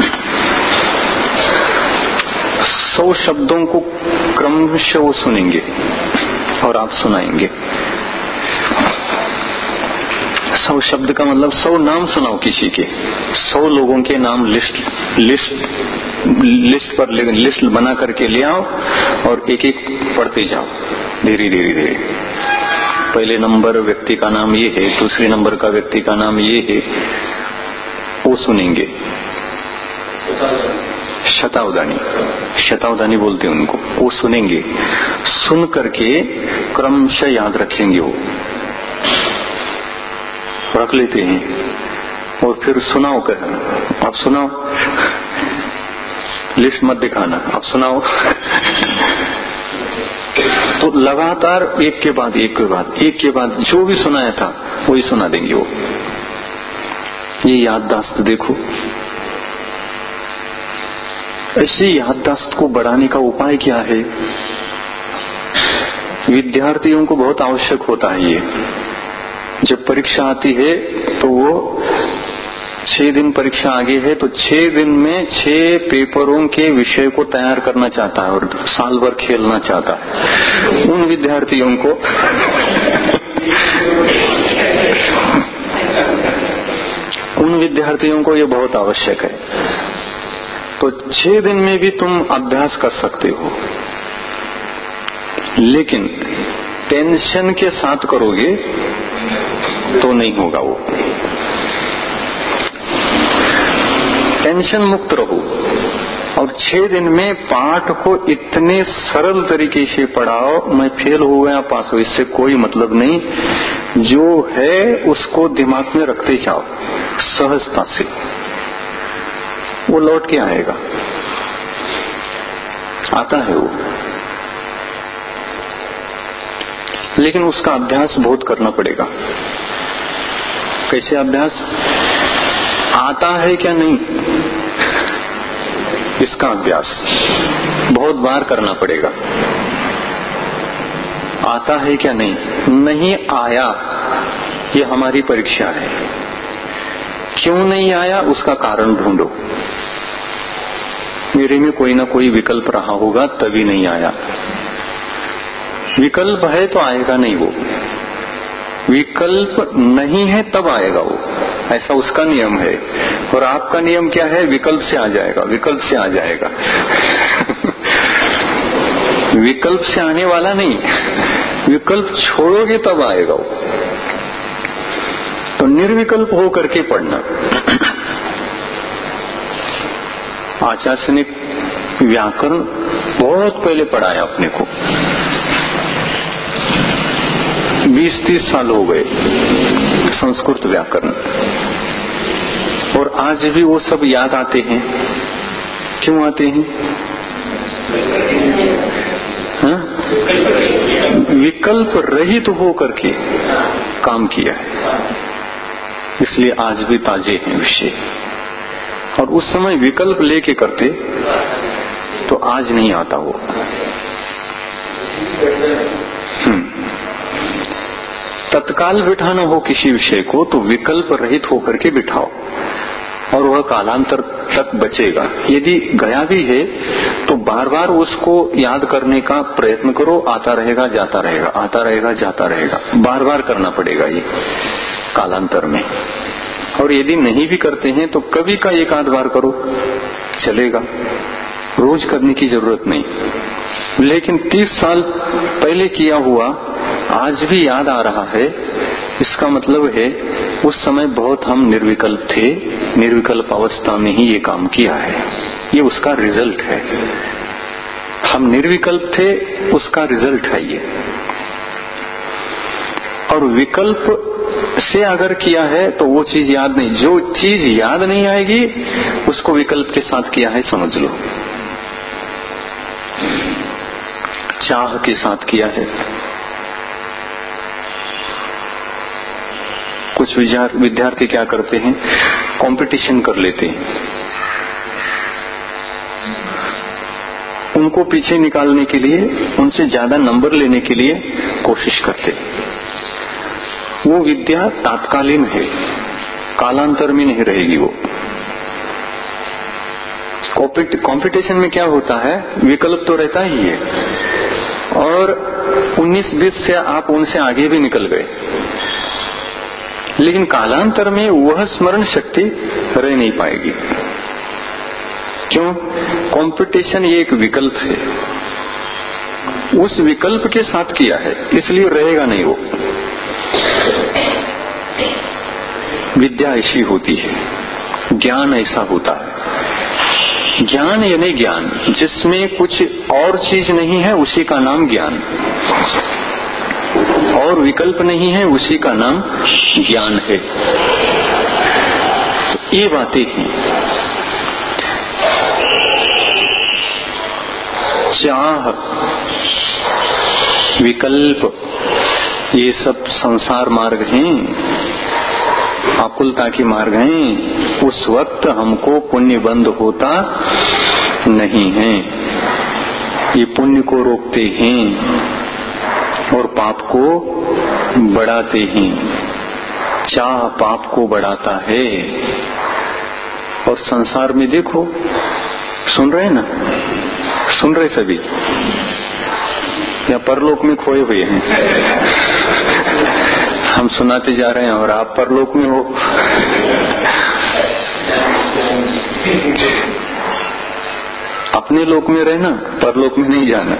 सौ शब्दों को क्रमशः वो सुनेंगे और आप सुनाएंगे। सौ शब्द का मतलब सौ नाम सुनाओ किसी के, सौ लोगों के नाम लिस्ट लिस्ट लिस्ट पर लिस्ट बना करके ले आओ और एक एक पढ़ते जाओ धीरे धीरे धीरे। पहले नंबर व्यक्ति का नाम ये है, दूसरे नंबर का व्यक्ति का नाम ये है, वो सुनेंगे। शतावधानी शतावधानी बोलते हैं उनको, वो सुनेंगे। सुन करके क्रमशः याद रखेंगे, वो रख लेते हैं और फिर सुनाओ कहना, अब सुनाओ, लिस्ट मत दिखाना, अब सुनाओ। तो लगातार एक के बाद एक के बाद एक के बाद जो भी सुनाया था वही सुना देंगे वो। ये याददाश्त देखो, ऐसे याददाश्त को बढ़ाने का उपाय क्या है? विद्यार्थियों को बहुत आवश्यक होता है ये। जब परीक्षा आती है तो वो छह दिन परीक्षा आगे है तो छह दिन में छह पेपरों के विषय को तैयार करना चाहता है और साल भर खेलना चाहता है। उन विद्यार्थियों को उन विद्यार्थियों को ये बहुत आवश्यक है। तो छह दिन में भी तुम अभ्यास कर सकते हो, लेकिन टेंशन के साथ करोगे तो नहीं होगा वो। टेंशन मुक्त रहो और छह दिन में पाठ को इतने सरल तरीके से पढ़ाओ, मैं फेल हो गया पास हो इससे कोई मतलब नहीं, जो है उसको दिमाग में रखते जाओ सहजता से, वो लौट के आएगा। आता है वो, लेकिन उसका अभ्यास बहुत करना पड़ेगा। कैसे अभ्यास? आता है क्या नहीं, इसका अभ्यास बहुत बार करना पड़ेगा। आता है क्या नहीं, नहीं आया, ये हमारी परीक्षा है। क्यों नहीं आया उसका कारण ढूंढो। मेरे में कोई ना कोई विकल्प रहा होगा तभी नहीं आया। विकल्प है तो आएगा नहीं वो, विकल्प नहीं है तब आएगा वो, ऐसा उसका नियम है। और आपका नियम क्या है? विकल्प से आ जाएगा, विकल्प से आ जाएगा। विकल्प से आने वाला नहीं, विकल्प छोड़ोगे तब आएगा वो। तो निर्विकल्प हो करके पढ़ना। आचार्य ने व्याकरण बहुत पहले पढ़ाया अपने को, बीस तीस साल हो गए संस्कृत व्याकरण, और आज भी वो सब याद आते हैं। क्यों आते हैं? हाँ? विकल्प रहित हो करके काम किया है, इसलिए आज भी ताजे हैं विषय। और उस समय विकल्प लेके करते तो आज नहीं आता वो। तत्काल बिठाना हो किसी विषय को तो विकल्प रहित होकर के बिठाओ और वह कालांतर तक बचेगा। यदि गया भी है तो बार बार उसको याद करने का प्रयत्न करो, आता रहेगा जाता रहेगा, आता रहेगा जाता रहेगा, बार बार करना पड़ेगा ये कालांतर में। और यदि नहीं भी करते हैं तो कभी का एक आध बार करो, चलेगा, रोज करने की जरूरत नहीं। लेकिन तीस साल पहले किया हुआ आज भी याद आ रहा है, इसका मतलब है उस समय बहुत हम निर्विकल्प थे, निर्विकल्प अवस्था में ही ये काम किया है, ये उसका रिजल्ट है। हम निर्विकल्प थे, उसका रिजल्ट है ये। और विकल्प से अगर किया है तो वो चीज याद नहीं, जो चीज याद नहीं आएगी उसको विकल्प के साथ किया है समझ लो। चाह के साथ किया है। कुछ विद्यार्थी क्या करते हैं, कंपटीशन कर लेते हैं, उनको पीछे निकालने के लिए, उनसे ज्यादा नंबर लेने के लिए कोशिश करते हैं। वो विद्या तात्कालीन है, कालांतर में नहीं रहेगी वो। कंपटीशन में क्या होता है, विकल्प तो रहता ही है और उन्नीस बीस से आप उनसे आगे भी निकल गए, लेकिन कालांतर में वह स्मरण शक्ति रह नहीं पाएगी। क्यों? कंपटीशन ये एक विकल्प है, उस विकल्प के साथ किया है, इसलिए रहेगा नहीं वो। विद्या ऐसी होती है, ज्ञान ऐसा होता है। ज्ञान यानी ज्ञान जिसमें कुछ और चीज नहीं है, उसी का नाम ज्ञान, और विकल्प नहीं है, उसी का नाम ज्ञान है। तो ये बातें हैं। चाह, विकल्प, ये सब संसार मार्ग हैं, आकुलता के मार्ग हैं। उस वक्त हमको पुण्य बंद होता नहीं है, ये पुण्य को रोकते हैं और पाप को बढ़ाते हैं। चाह पाप को बढ़ाता है। और संसार में देखो, सुन रहे हैं ना, सुन रहे सभी, या परलोक में खोए हुए हैं? हम सुनाते जा रहे हैं और आप परलोक में हो। अपने लोक में रहना, परलोक में नहीं जाना।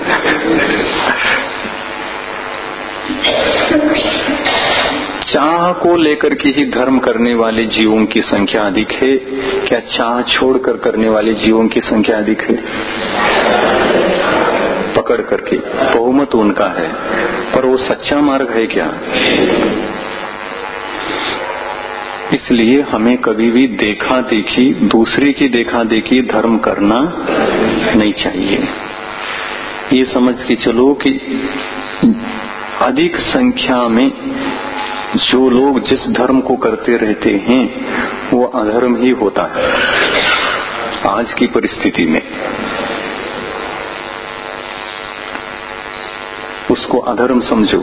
चाह को लेकर के ही धर्म करने वाले जीवों की संख्या अधिक है, क्या चाह छोड़कर करने वाले जीवों की संख्या अधिक है? पकड़ करके बहुमत उनका है, पर वो सच्चा मार्ग है क्या? इसलिए हमें कभी भी देखा देखी, दूसरे की देखा देखी धर्म करना नहीं चाहिए। ये समझ के चलो कि अधिक संख्या में जो लोग जिस धर्म को करते रहते हैं वो अधर्म ही होता है आज की परिस्थिति में। उसको अधर्म समझो।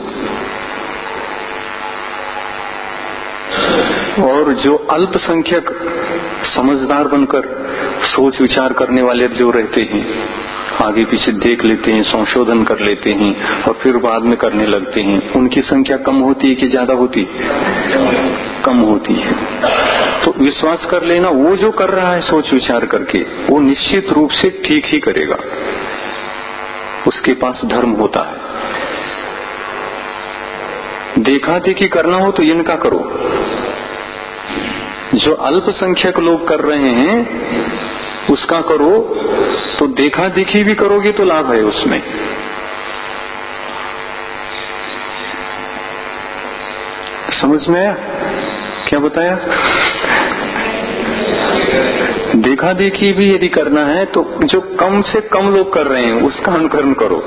और जो अल्पसंख्यक समझदार बनकर सोच विचार करने वाले जो रहते हैं, आगे पीछे देख लेते हैं, संशोधन कर लेते हैं और फिर बाद में करने लगते हैं, उनकी संख्या कम होती है कि ज्यादा होती है? कम होती है। तो विश्वास कर लेना, वो जो कर रहा है सोच विचार करके, वो निश्चित रूप से ठीक ही करेगा, उसके पास धर्म होता है। देखा देखी करना हो तो इनका करो, जो अल्पसंख्यक लोग कर रहे हैं उसका करो। तो देखा देखी भी करोगे तो लाभ है उसमें। समझ में आया क्या बताया? देखा देखी भी यदि करना है तो जो कम से कम लोग कर रहे हैं उसका अनुकरण करो।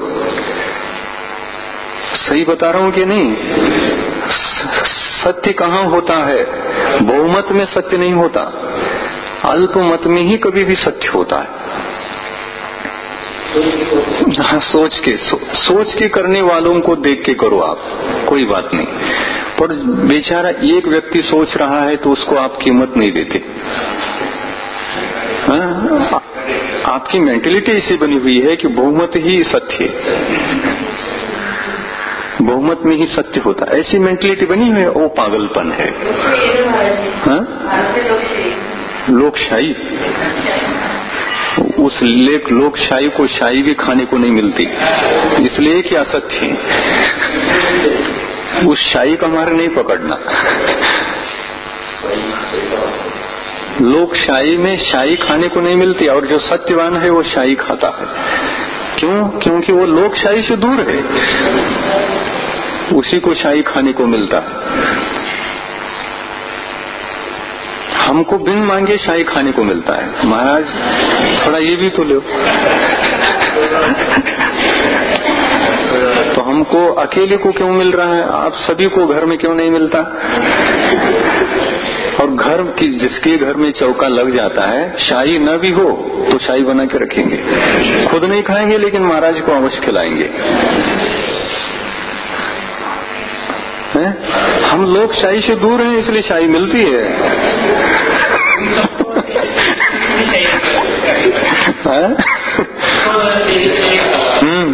सही बता रहा हूं कि नहीं? सत्य कहाँ होता है? बहुमत में सत्य नहीं होता, अल्पमत में ही कभी भी सत्य होता है। हाँ, सोच के सो, सोच के करने वालों को देख के करो आप, कोई बात नहीं। पर बेचारा एक व्यक्ति सोच रहा है तो उसको आप कीमत नहीं देते। हाँ? आपकी मेंटेलिटी ऐसी बनी हुई है कि बहुमत ही सत्य है, बहुमत में ही सत्य होता है। ऐसी मेंटेलिटी बनी हुई है, वो पागलपन है। हाँ? लोकशाही, उस लेख लोकशाही को शाही भी खाने को नहीं मिलती, इसलिए कि असत्य है। उस शाही का हमारे नहीं पकड़ना। लोकशाही में शाही खाने को नहीं मिलती और जो सत्यवान है वो शाही खाता है। क्यों? क्योंकि वो लोकशाही से दूर है, उसी को शाही खाने को मिलता है। हमको बिन मांगे शाही खाने को मिलता है। महाराज थोड़ा ये भी तो लो। तो हमको अकेले को क्यों मिल रहा है? आप सभी को घर में क्यों नहीं मिलता? और घर की जिसके घर में चौका लग जाता है, शाही न भी हो तो शाही बना के रखेंगे, खुद नहीं खाएंगे लेकिन महाराज को अवश्य खिलाएंगे। है? हम लोग शाही से दूर हैं इसलिए शाही मिलती है। हम्म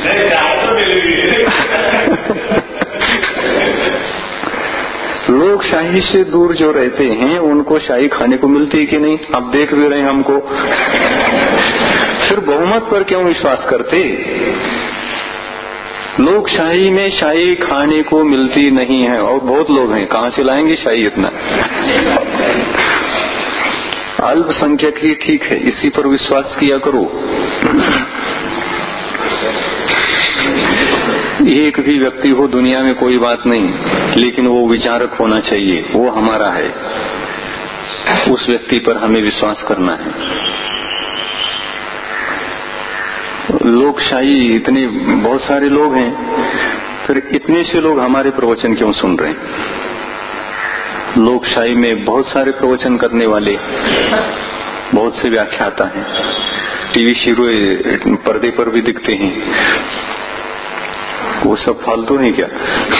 लोग शाही से दूर जो रहते हैं उनको शाही खाने को मिलती है कि नहीं? आप देख भी रहे हैं हमको। फिर बहुमत पर क्यों विश्वास करते? लोग शाही में शाही खाने को मिलती नहीं है और बहुत लोग हैं, कहाँ से लाएंगे शाही इतना? अल्पसंख्यक ही ठीक है, इसी पर विश्वास किया करो। एक भी व्यक्ति हो दुनिया में कोई बात नहीं, लेकिन वो विचारक होना चाहिए, वो हमारा है, उस व्यक्ति पर हमें विश्वास करना है। लोकशाही इतने बहुत सारे लोग हैं, फिर इतने से लोग हमारे प्रवचन क्यों सुन रहे हैं? लोकशाही में बहुत सारे प्रवचन करने वाले, बहुत से व्याख्याता हैं, टीवी शीरो पर्दे पर भी दिखते हैं, वो सब फालतू है क्या?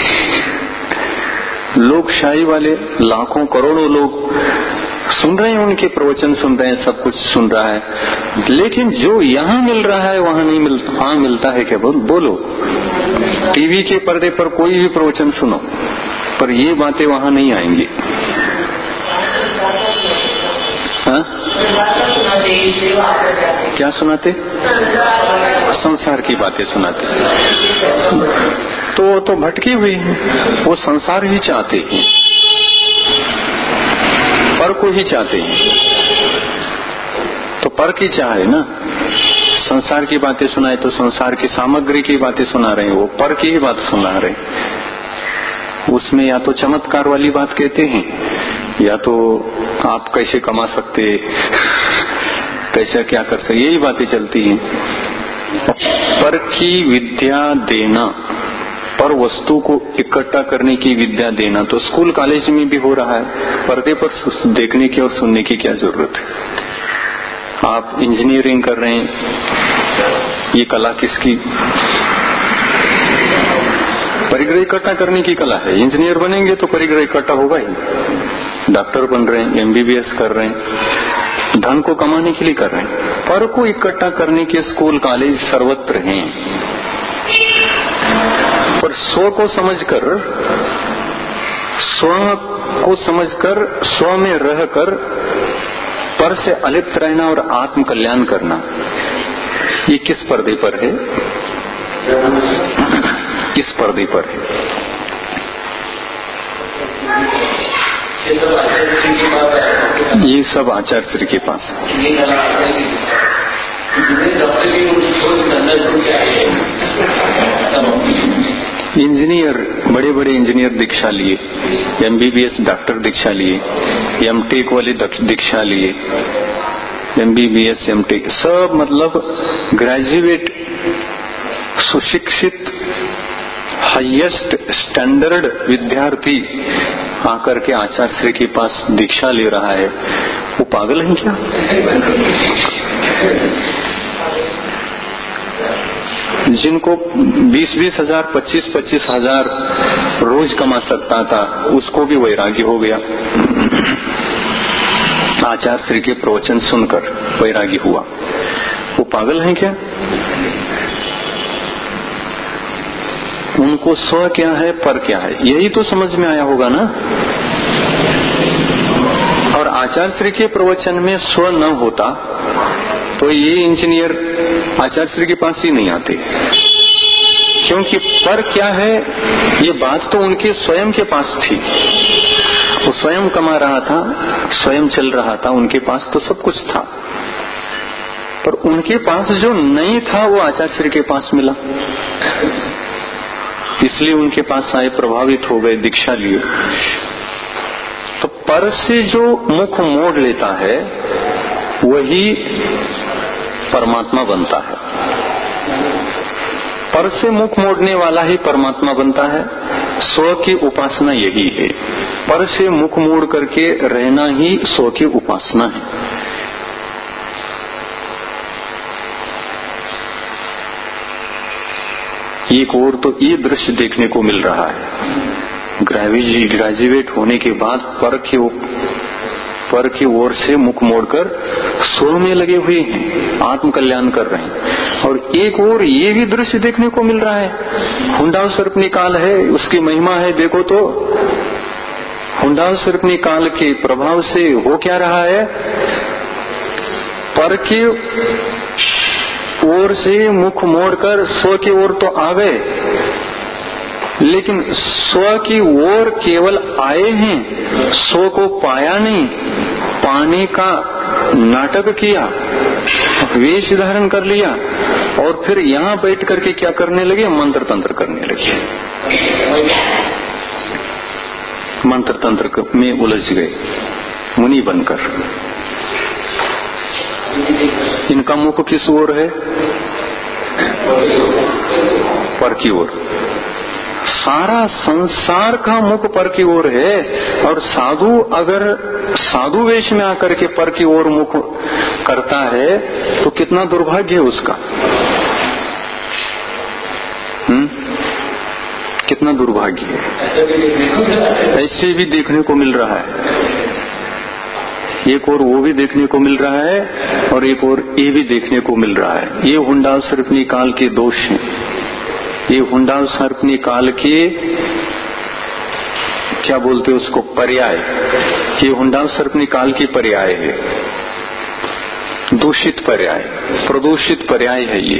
लोकशाही वाले लाखों करोड़ों लोग सुन रहे हैं, उनके प्रवचन सुन रहे हैं, सब कुछ सुन रहा है, लेकिन जो यहाँ मिल रहा है वहाँ नहीं मिलता। वहाँ मिलता है क्या? बोल बोलो। टीवी के पर्दे पर कोई भी प्रवचन सुनो, पर ये बातें वहाँ नहीं आएंगी। हाँ? क्या सुनाते? संसार की बातें सुनाते। तो तो भटकी हुई है, वो संसार ही चाहते हैं, पर को ही चाहते हैं, तो पर की चाह है ना। संसार की बातें सुनाए तो संसार की सामग्री की बातें सुना रहे हैं, वो पर की ही बात सुना रहे हैं। उसमें या तो चमत्कार वाली बात कहते हैं, या तो आप कैसे कमा सकते, कैसे क्या कर सकते, यही बातें चलती हैं। पर की विद्या देना, पर वस्तु को इकट्ठा करने की विद्या देना तो स्कूल कॉलेज में भी हो रहा है। पर्दे पर देखने की और सुनने की क्या जरूरत है? आप इंजीनियरिंग कर रहे हैं, ये कला किसकी? परिग्रह इकट्ठा करने की कला है। इंजीनियर बनेंगे तो परिग्रह इकट्ठा होगा ही। डॉक्टर बन रहे हैं, एमबीबीएस कर रहे हैं, धन को कमाने के लिए कर रहे हैं। पर को इकट्ठा करने के स्कूल कॉलेज सर्वत्र हैं, पर स्व को समझकर, स्व को समझकर, स्व में रहकर पर से अलिप्त रहना और आत्म कल्याण करना, ये किस पर्दे पर है? किस पर्दे पर है? ये सब आचार्य श्री के पास इंजीनियर, बड़े बड़े इंजीनियर दीक्षा लिए, एमबीबीएस डॉक्टर दीक्षा लिए, एमटेक वाले दीक्षा लिए, एमबीबीएस एमटेक सब मतलब ग्रेजुएट, सुशिक्षित, हाईएस्ट स्टैंडर्ड विद्यार्थी आकर के आचार्य श्री के पास दीक्षा ले रहा है। वो पागल है क्या? जिनको बीस बीस हजार, पच्चीस पच्चीस हजार रोज कमा सकता था, उसको भी वैराग्य हो गया। आचार्य श्री के प्रवचन सुनकर वैराग्य हुआ। वो पागल हैं क्या? उनको स्व क्या है, पर क्या है, यही तो समझ में आया होगा ना। और आचार्य श्री के प्रवचन में स्व न होता तो ये इंजीनियर आचार्य श्री के पास ही नहीं आते, क्योंकि पर क्या है ये बात तो उनके स्वयं के पास थी। वो स्वयं कमा रहा था, स्वयं चल रहा था, उनके पास तो सब कुछ था, पर उनके पास जो नहीं था वो आचार्य श्री के पास मिला, इसलिए उनके पास आए, प्रभावित हो गए, दीक्षा लिए। तो पर से जो मुख मोड़ लेता है वही परमात्मा बनता है। पर से मुख मोड़ने वाला ही परमात्मा बनता है। स्व की उपासना यही है, पर से मुख मोड़ करके रहना ही स्व की उपासना है। एक और तो ये दृश्य देखने को मिल रहा है, ग्रेजुएट होने के बाद पर की पर की ओर से मुख मोड़कर स्व में लगे हुए हैं, आत्म कल्याण कर रहे हैं। और एक और ये भी दृश्य देखने को मिल रहा है, हुंडा सर्प निकाल है, उसकी महिमा है, देखो तो हुंडासर्पणी काल के प्रभाव से हो क्या रहा है, पर की ओर से मुख मोड़कर स्व की ओर तो आ गए, लेकिन स्व की ओर केवल आए हैं, स्व को पाया नहीं। पाने का नाटक किया, वेश धारण कर लिया और फिर यहाँ बैठ करके क्या करने लगे, मंत्र तंत्र करने लगे, मंत्र तंत्र में उलझ गए मुनि बनकर। इनका मुख किस ओर है, पर की ओर। सारा संसार का मुख पर की ओर है, और साधु अगर साधु वेश में आकर के पर की ओर मुख करता है तो कितना दुर्भाग्य है उसका। हम्म कितना दुर्भाग्य है। ऐसे भी देखने को मिल रहा है, एक और वो भी देखने को मिल रहा है और एक और ये भी देखने को मिल रहा है। ये हुंडासर्पणी काल के दोष हैं, ये हुंडासर्पणी काल के क्या बोलते हैं उसको, पर्याय। ये हुंडासर्पणी काल की पर्याय है, दूषित पर्याय, प्रदूषित पर्याय है ये।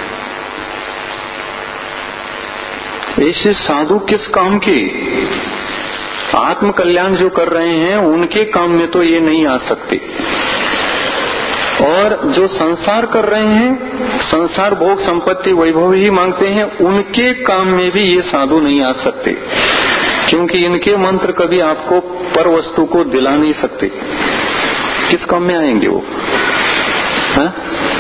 ऐसे साधु किस काम के, आत्म कल्याण जो कर रहे हैं उनके काम में तो ये नहीं आ सकते, और जो संसार कर रहे हैं, संसार भोग संपत्ति वैभव ही मांगते हैं, उनके काम में भी ये साधु नहीं आ सकते, क्योंकि इनके मंत्र कभी आपको पर वस्तु को दिला नहीं सकते। किस काम में आएंगे वो, हा?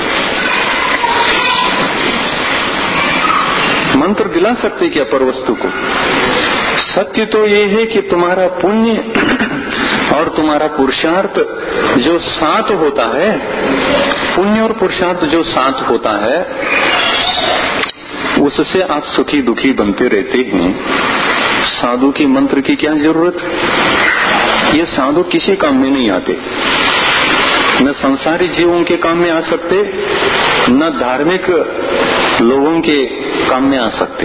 मंत्र दिला सकते क्या पर वस्तु को? सत्य तो ये है कि तुम्हारा पुण्य और तुम्हारा पुरुषार्थ जो साथ होता है, पुण्य और पुरुषार्थ जो साथ होता है, उससे आप सुखी दुखी बनते रहते हैं। साधु की मंत्र की क्या जरूरत? ये साधु किसी काम में नहीं आते, न संसारी जीवों के काम में आ सकते, न धार्मिक लोगों के काम में आ सकते।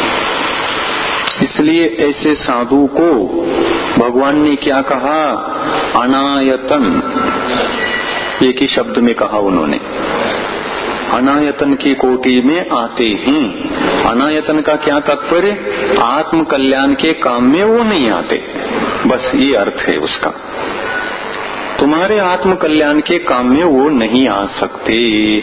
इसलिए ऐसे साधु को भगवान ने क्या कहा, अनायतन, एक ही शब्द में कहा उन्होंने, अनायतन की कोटि में आते हैं। अनायतन का क्या तात्पर्य, आत्म कल्याण के काम में वो नहीं आते, बस ये अर्थ है उसका। तुम्हारे आत्म कल्याण के काम में वो नहीं आ सकते।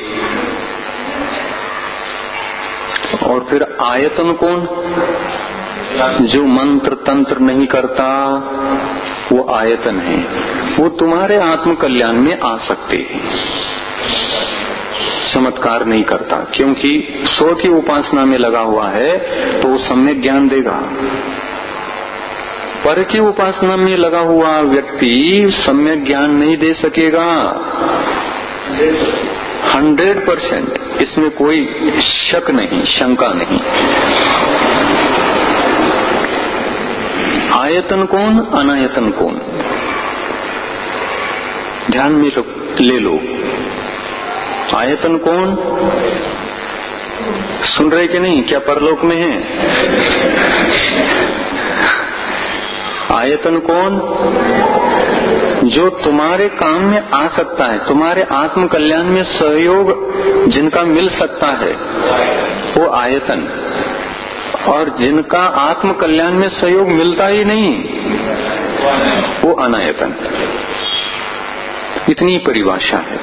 और फिर आयतन कौन, जो मंत्र तंत्र नहीं करता, वो आयतन है, वो तुम्हारे आत्म कल्याण में आ सकते हैं। चमत्कार नहीं करता, क्योंकि स्व की उपासना में लगा हुआ है तो वो सम्यक ज्ञान देगा। पर की उपासना में लगा हुआ व्यक्ति सम्यक ज्ञान नहीं दे सकेगा, हंड्रेड परसेंट, इसमें कोई शक नहीं, शंका नहीं। आयतन कौन, अनायतन कौन, ध्यान में ले लो। आयतन कौन, सुन रहे कि नहीं, क्या परलोक में है? आयतन कौन, जो तुम्हारे काम में आ सकता है, तुम्हारे आत्म कल्याण में सहयोग जिनका मिल सकता है, वो आयतन। और जिनका आत्म कल्याण में सहयोग मिलता ही नहीं, वो अनायतन। इतनी परिभाषा है।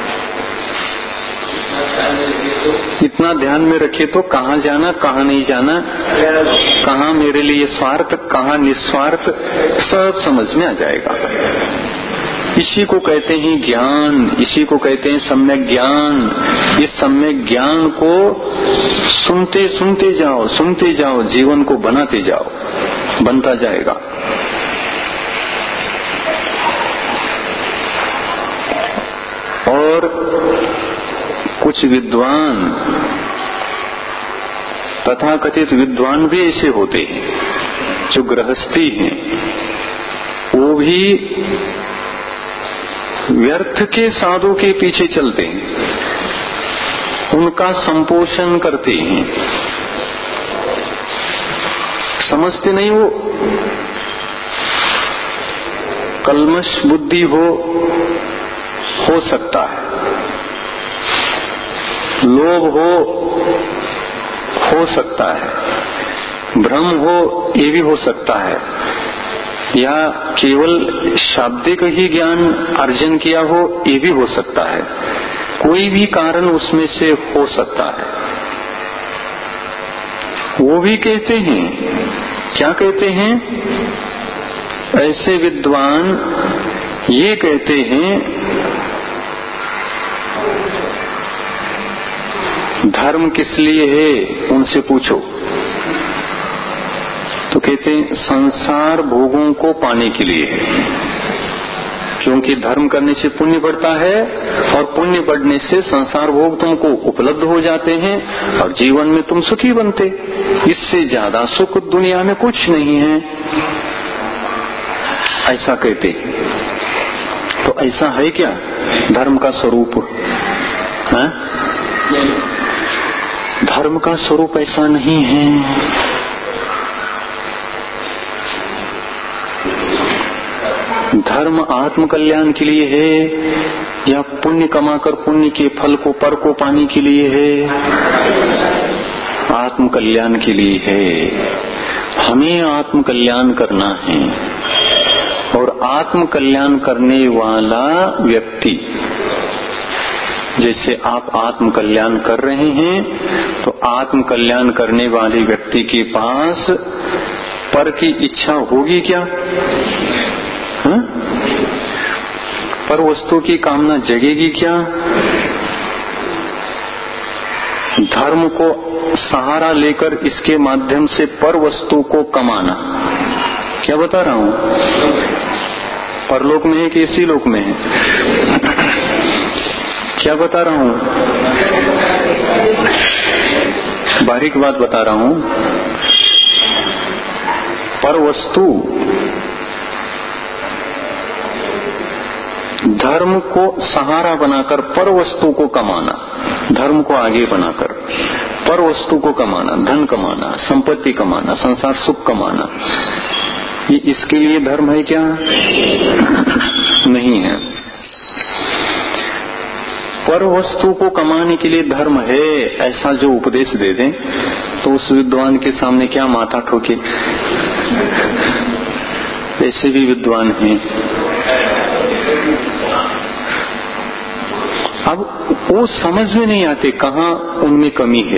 इतना ध्यान में रखे तो कहाँ जाना कहाँ नहीं जाना, कहाँ मेरे लिए स्वार्थ कहाँ निस्वार्थ, सब समझ में आ जाएगा। इसी को कहते हैं ज्ञान, इसी को कहते हैं सम्यक ज्ञान। इस सम्यक ज्ञान को सुनते सुनते जाओ, सुनते जाओ, जीवन को बनाते जाओ, बनता जाएगा। और कुछ विद्वान, तथाकथित विद्वान भी ऐसे होते हैं, जो गृहस्थी हैं, वो भी व्यर्थ के साधु के पीछे चलते हैं, उनका संपोषण करते हैं। समझते नहीं वो, कल्मश बुद्धि हो हो सकता है, लोभ हो हो सकता है, भ्रम हो ये भी हो सकता है, या केवल शाब्दिक ही ज्ञान अर्जन किया हो ये भी हो सकता है। कोई भी कारण उसमें से हो सकता है। वो भी कहते हैं, क्या कहते हैं? ऐसे विद्वान ये कहते हैं धर्म किस लिए है, उनसे पूछो तो कहते हैं संसार भोगों को पाने के लिए है, क्योंकि धर्म करने से पुण्य बढ़ता है और पुण्य बढ़ने से संसार भोग तुमको उपलब्ध हो जाते हैं और जीवन में तुम सुखी बनते। इससे ज्यादा सुख दुनिया में कुछ नहीं है, ऐसा कहते हैं। तो ऐसा है क्या धर्म का स्वरूप? है? धर्म का स्वरूप ऐसा नहीं है। धर्म आत्म कल्याण के लिए है या पुण्य कमाकर पुण्य के फल को पर को पाने के लिए है? आत्म कल्याण के लिए है। हमें आत्म कल्याण करना है और आत्म कल्याण करने वाला व्यक्ति, जैसे आप आत्म कल्याण कर रहे हैं तो आत्म कल्याण करने वाले व्यक्ति के पास पर की इच्छा होगी क्या? हा? पर वस्तु की कामना जगेगी क्या? धर्म को सहारा लेकर इसके माध्यम से पर वस्तु को कमाना, क्या बता रहा हूं? परलोक में है कि इसी लोक में है? क्या बता रहा हूं? बारीक बात बता रहा हूं। पर वस्तु धर्म को सहारा बनाकर पर वस्तु को कमाना, धर्म को आगे बनाकर पर वस्तु को कमाना, धन कमाना, संपत्ति कमाना, संसार सुख कमाना, ये इसके लिए धर्म है क्या? नहीं है। पर वस्तु को कमाने के लिए धर्म है ऐसा जो उपदेश दे दें तो उस विद्वान के सामने क्या माथा ठोके? ऐसे भी विद्वान हैं। अब वो समझ में नहीं आते कहाँ उनमें कमी है,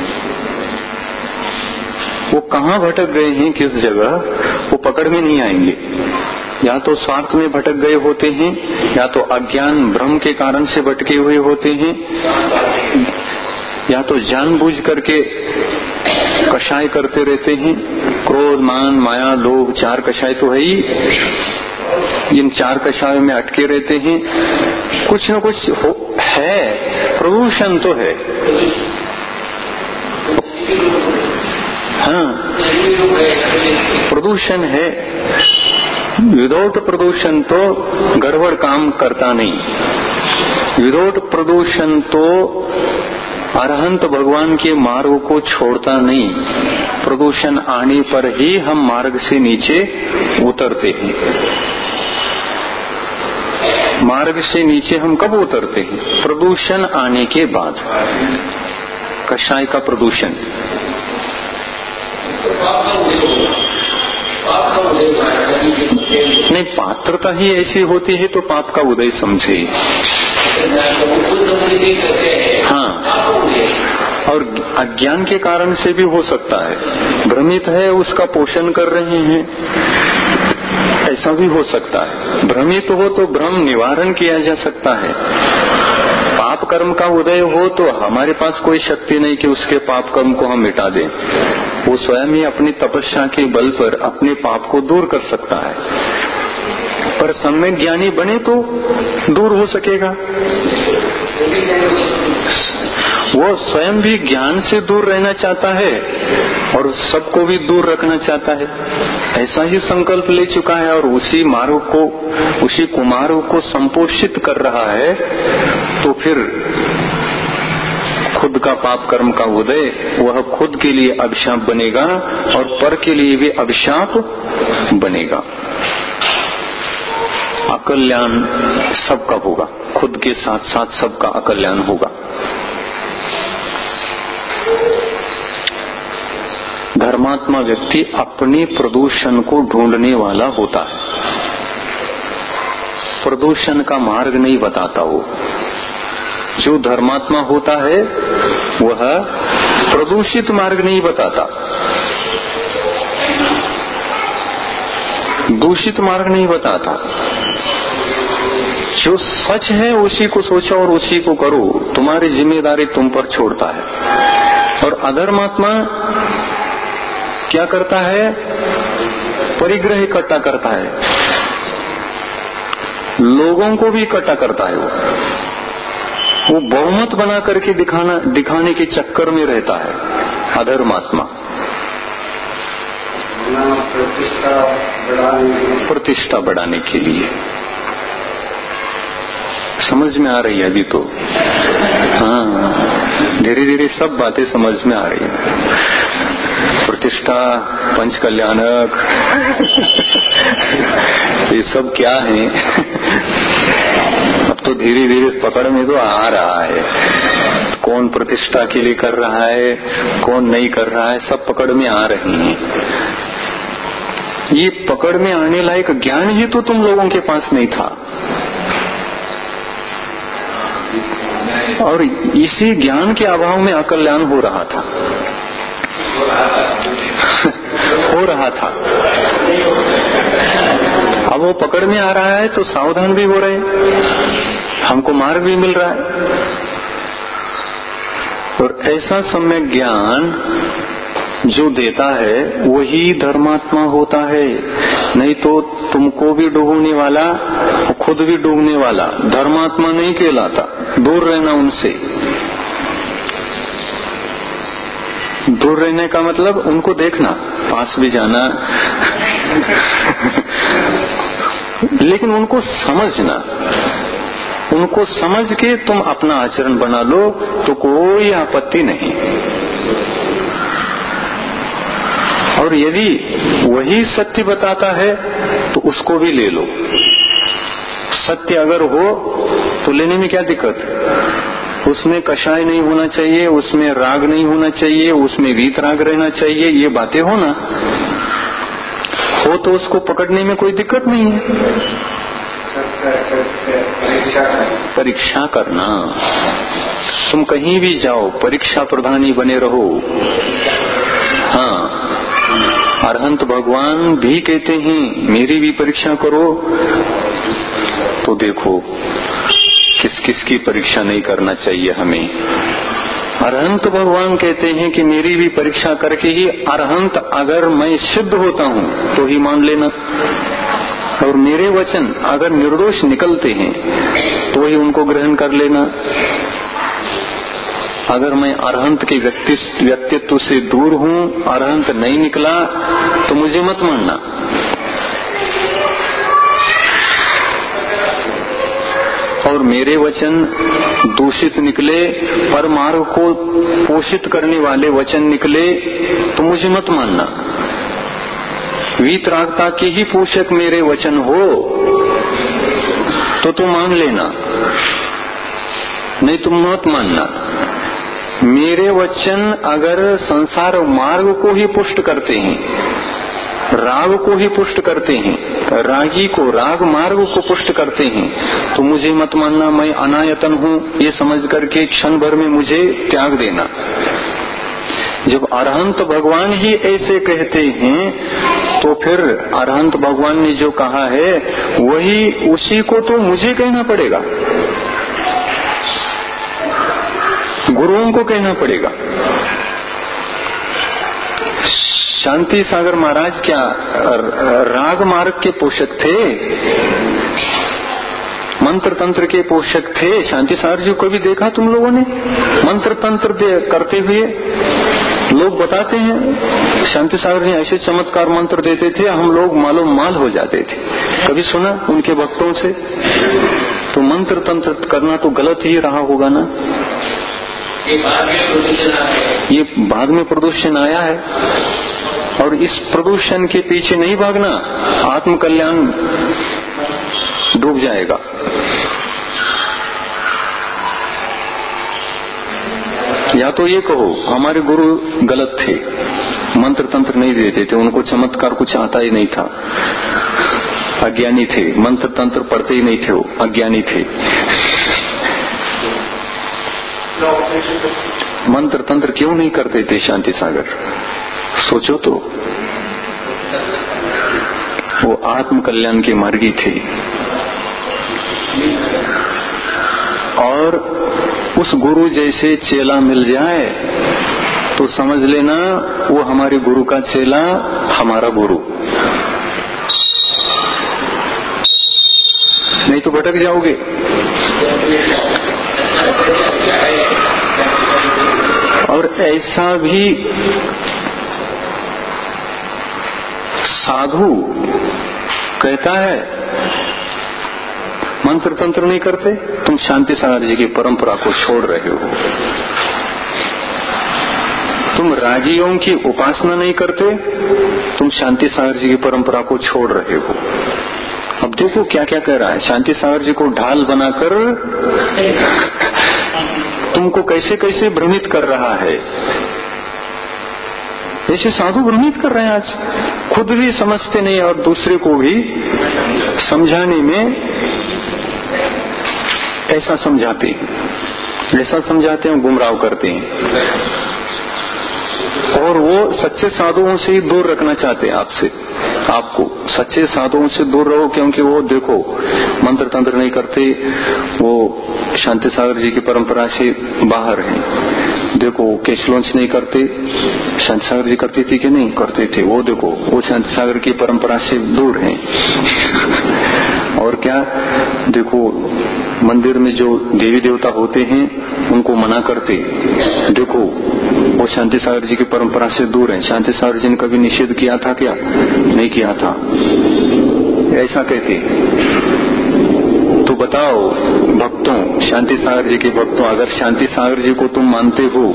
वो कहाँ भटक गए हैं, किस जगह, वो पकड़ में नहीं आएंगे। या तो स्वार्थ में भटक गए होते हैं, या तो अज्ञान भ्रम के कारण से भटके हुए होते हैं, या तो जानबूझ करके कषाय करते रहते हैं। क्रोध, मान, माया, लोभ, चार कषाय तो है ही। इन चार कषायों में अटके रहते हैं। कुछ न कुछ हो, है, प्रदूषण तो है। हाँ, प्रदूषण है। विदाउट प्रदूषण तो गड़बड़ काम करता नहीं। विदाउट प्रदूषण तो अरहंत भगवान के मार्ग को छोड़ता नहीं। प्रदूषण आने पर ही हम मार्ग से नीचे उतरते हैं। मार्ग से नीचे हम कब उतरते हैं? प्रदूषण आने के बाद। कषाय का प्रदूषण, नहीं, पात्रता ही ऐसी होती है तो पाप का उदय समझे। हाँ, और अज्ञान के कारण से भी हो सकता है। भ्रमित है, उसका पोषण कर रहे हैं, ऐसा भी हो सकता है। भ्रमित हो तो भ्रम निवारण किया जा सकता है। पाप कर्म का उदय हो तो हमारे पास कोई शक्ति नहीं कि उसके पाप कर्म को हम मिटा दें। वो स्वयं ही अपनी तपस्या के बल पर अपने पाप को दूर कर सकता है। पर सम्यक ज्ञानी बने तो दूर हो सकेगा। वो स्वयं भी ज्ञान से दूर रहना चाहता है और सबको भी दूर रखना चाहता है। ऐसा ही संकल्प ले चुका है और उसी मार्ग को, उसी कुमार्ग को संपोषित कर रहा है। तो फिर खुद का पाप कर्म का उदय, वह खुद के लिए अभिशाप बनेगा और पर के लिए भी अभिशाप बनेगा। अकल्याण सबका होगा, खुद के साथ साथ सबका अकल्याण होगा। धर्मात्मा व्यक्ति अपने प्रदूषण को ढूंढने वाला होता है, प्रदूषण का मार्ग नहीं बताता वो। जो धर्मात्मा होता है वह प्रदूषित मार्ग नहीं बताता, दूषित मार्ग नहीं बताता। जो सच है उसी को सोचो और उसी को करो, तुम्हारी जिम्मेदारी तुम पर छोड़ता है। और अधर्मात्मा क्या करता है? परिग्रह इकट्ठा करता है, लोगों को भी इकट्ठा करता है। वो वो बहुमत बना करके दिखाना दिखाने के चक्कर में रहता है अधर्मात्मा। प्रतिष्ठा बढ़ाने के लिए। समझ में आ रही है अभी तो? हाँ, धीरे धीरे सब बातें समझ में आ रही है। प्रतिष्ठा, पंच कल्याणक, ये सब क्या है? अब तो धीरे धीरे पकड़ में तो आ रहा है, कौन प्रतिष्ठा के लिए कर रहा है, कौन नहीं कर रहा है, सब पकड़ में आ रहे हैं। ये पकड़ में आने लायक ज्ञान ही तो तुम लोगों के पास नहीं था, और इसी ज्ञान के अभाव में अकल्याण हो रहा था हो रहा था। अब वो पकड़ में आ रहा है तो सावधान भी हो रहे, हमको मार्ग भी मिल रहा है। और ऐसा सम्यक ज्ञान जो देता है वही धर्मात्मा होता है, नहीं तो तुमको भी डूबने वाला, खुद भी डूबने वाला धर्मात्मा नहीं कहलाता। दूर रहना उनसे। दूर रहने का मतलब उनको देखना, पास भी जाना लेकिन उनको समझना, उनको समझ के तुम अपना आचरण बना लो तो कोई आपत्ति नहीं। और यदि वही सत्य बताता है तो उसको भी ले लो। सत्य अगर हो तो लेने में क्या दिक्कत? उसमें कषाय नहीं होना चाहिए, उसमें राग नहीं होना चाहिए, उसमें वीतराग रहना चाहिए, ये बातें हो ना, हो तो उसको पकड़ने में कोई दिक्कत नहीं है। परीक्षा करना, तुम कहीं भी जाओ परीक्षा प्रधानी बने रहो। हाँ, अरहंत भगवान भी कहते हैं मेरी भी परीक्षा करो, तो देखो किस किस की परीक्षा नहीं करना चाहिए हमें। अरहंत भगवान कहते हैं कि मेरी भी परीक्षा करके ही अरहंत अगर मैं सिद्ध होता हूँ तो ही मान लेना, और मेरे वचन अगर निर्दोष निकलते हैं तो ही उनको ग्रहण कर लेना। अगर मैं अरहंत के व्यक्तित्व से दूर हूँ, अरहंत नहीं निकला तो मुझे मत मानना। और मेरे वचन दूषित निकले, परमार्ग को पोषित करने वाले वचन निकले तो मुझे मत मानना। वीतरागता के ही पोषक मेरे वचन हो तो तुम मान लेना, नहीं तुम मत मानना। मेरे वचन अगर संसार मार्ग को ही पुष्ट करते हैं, राग को ही पुष्ट करते हैं, रागी को राग मार्ग को पुष्ट करते हैं, तो मुझे मत मानना मैं अनायतन हूँ, ये समझ करके क्षण भर में मुझे त्याग देना। जब अरहंत भगवान ही ऐसे कहते हैं तो फिर अरहंत भगवान ने जो कहा है वही, उसी को तो मुझे कहना पड़ेगा, गुरुओं को कहना पड़ेगा। शांति सागर महाराज क्या राग मार्ग के पोषक थे? मंत्र तंत्र के पोषक थे। शांति सागर जी को भी देखा तुम लोगों ने मंत्र तंत्र करते हुए? लोग बताते हैं शांति सागर जी ऐसे चमत्कार मंत्र देते थे, हम लोग मालूम माल हो जाते थे। कभी सुना उनके भक्तों से? तो मंत्र तंत्र करना तो गलत ही रहा होगा ना। ये बाद में प्रदूषण आया, ये बाद में प्रदूषण आया है, और इस प्रदूषण के पीछे नहीं भागना। आत्म कल्याण डूब जाएगा। या तो ये कहो हमारे गुरु गलत थे, मंत्र तंत्र नहीं देते थे, उनको चमत्कार कुछ आता ही नहीं था, अज्ञानी थे, मंत्र तंत्र पढ़ते ही नहीं थे, वो अज्ञानी थे। मंत्र तंत्र क्यों नहीं करते थे शांति सागर? सोचो तो, वो आत्म कल्याण के मार्गी थे। और उस गुरु जैसे चेला मिल जाए तो समझ लेना वो हमारे गुरु का चेला हमारा गुरु, नहीं तो भटक जाओगे। और ऐसा भी साधु कहता है मंत्र तंत्र नहीं करते, तुम शांति सागर जी की परंपरा को छोड़ रहे हो। तुम रागियों की उपासना नहीं करते, तुम शांति सागर जी की परंपरा को छोड़ रहे हो। अब देखो क्या क्या कह रहा है, शांति सागर जी को ढाल बनाकर तुमको कैसे कैसे भ्रमित कर रहा है। ऐसे साधु भ्रमित कर रहे हैं आज, खुद भी समझते नहीं और दूसरे को भी समझाने में ऐसा समझाते हैं, ऐसा समझाते हैं, गुमराह करते हैं। और वो सच्चे साधुओं से ही दूर रखना चाहते हैं आपसे, आपको सच्चे साधुओं से दूर रहो, क्योंकि वो देखो मंत्र तंत्र नहीं करते, वो शांति सागर जी की परंपरा से बाहर हैं। देखो कैश लॉन्च नहीं करते, शांति सागर जी करते थे कि नहीं करते थे, वो देखो वो शांति सागर की परंपरा से दूर हैं। और क्या देखो मंदिर में जो देवी देवता होते हैं उनको मना करते, देखो वो शांति सागर जी की परंपरा से दूर हैं। शांति सागर जी ने कभी निषेध किया था क्या? नहीं किया था, ऐसा कहते। तो बताओ भक्तों, शांति सागर जी के भक्तों, अगर शांति सागर जी को तुम मानते हो,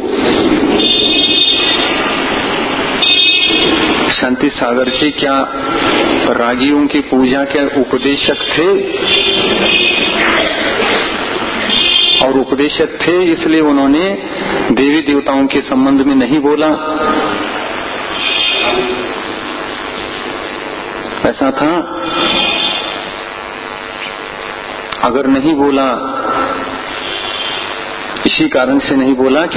शांति सागर जी क्या रागियों की पूजा के उपदेशक थे? और उपदेशक थे इसलिए उन्होंने देवी देवताओं के संबंध में नहीं बोला, ऐसा था? अगर नहीं बोला, इसी कारण से नहीं बोला कि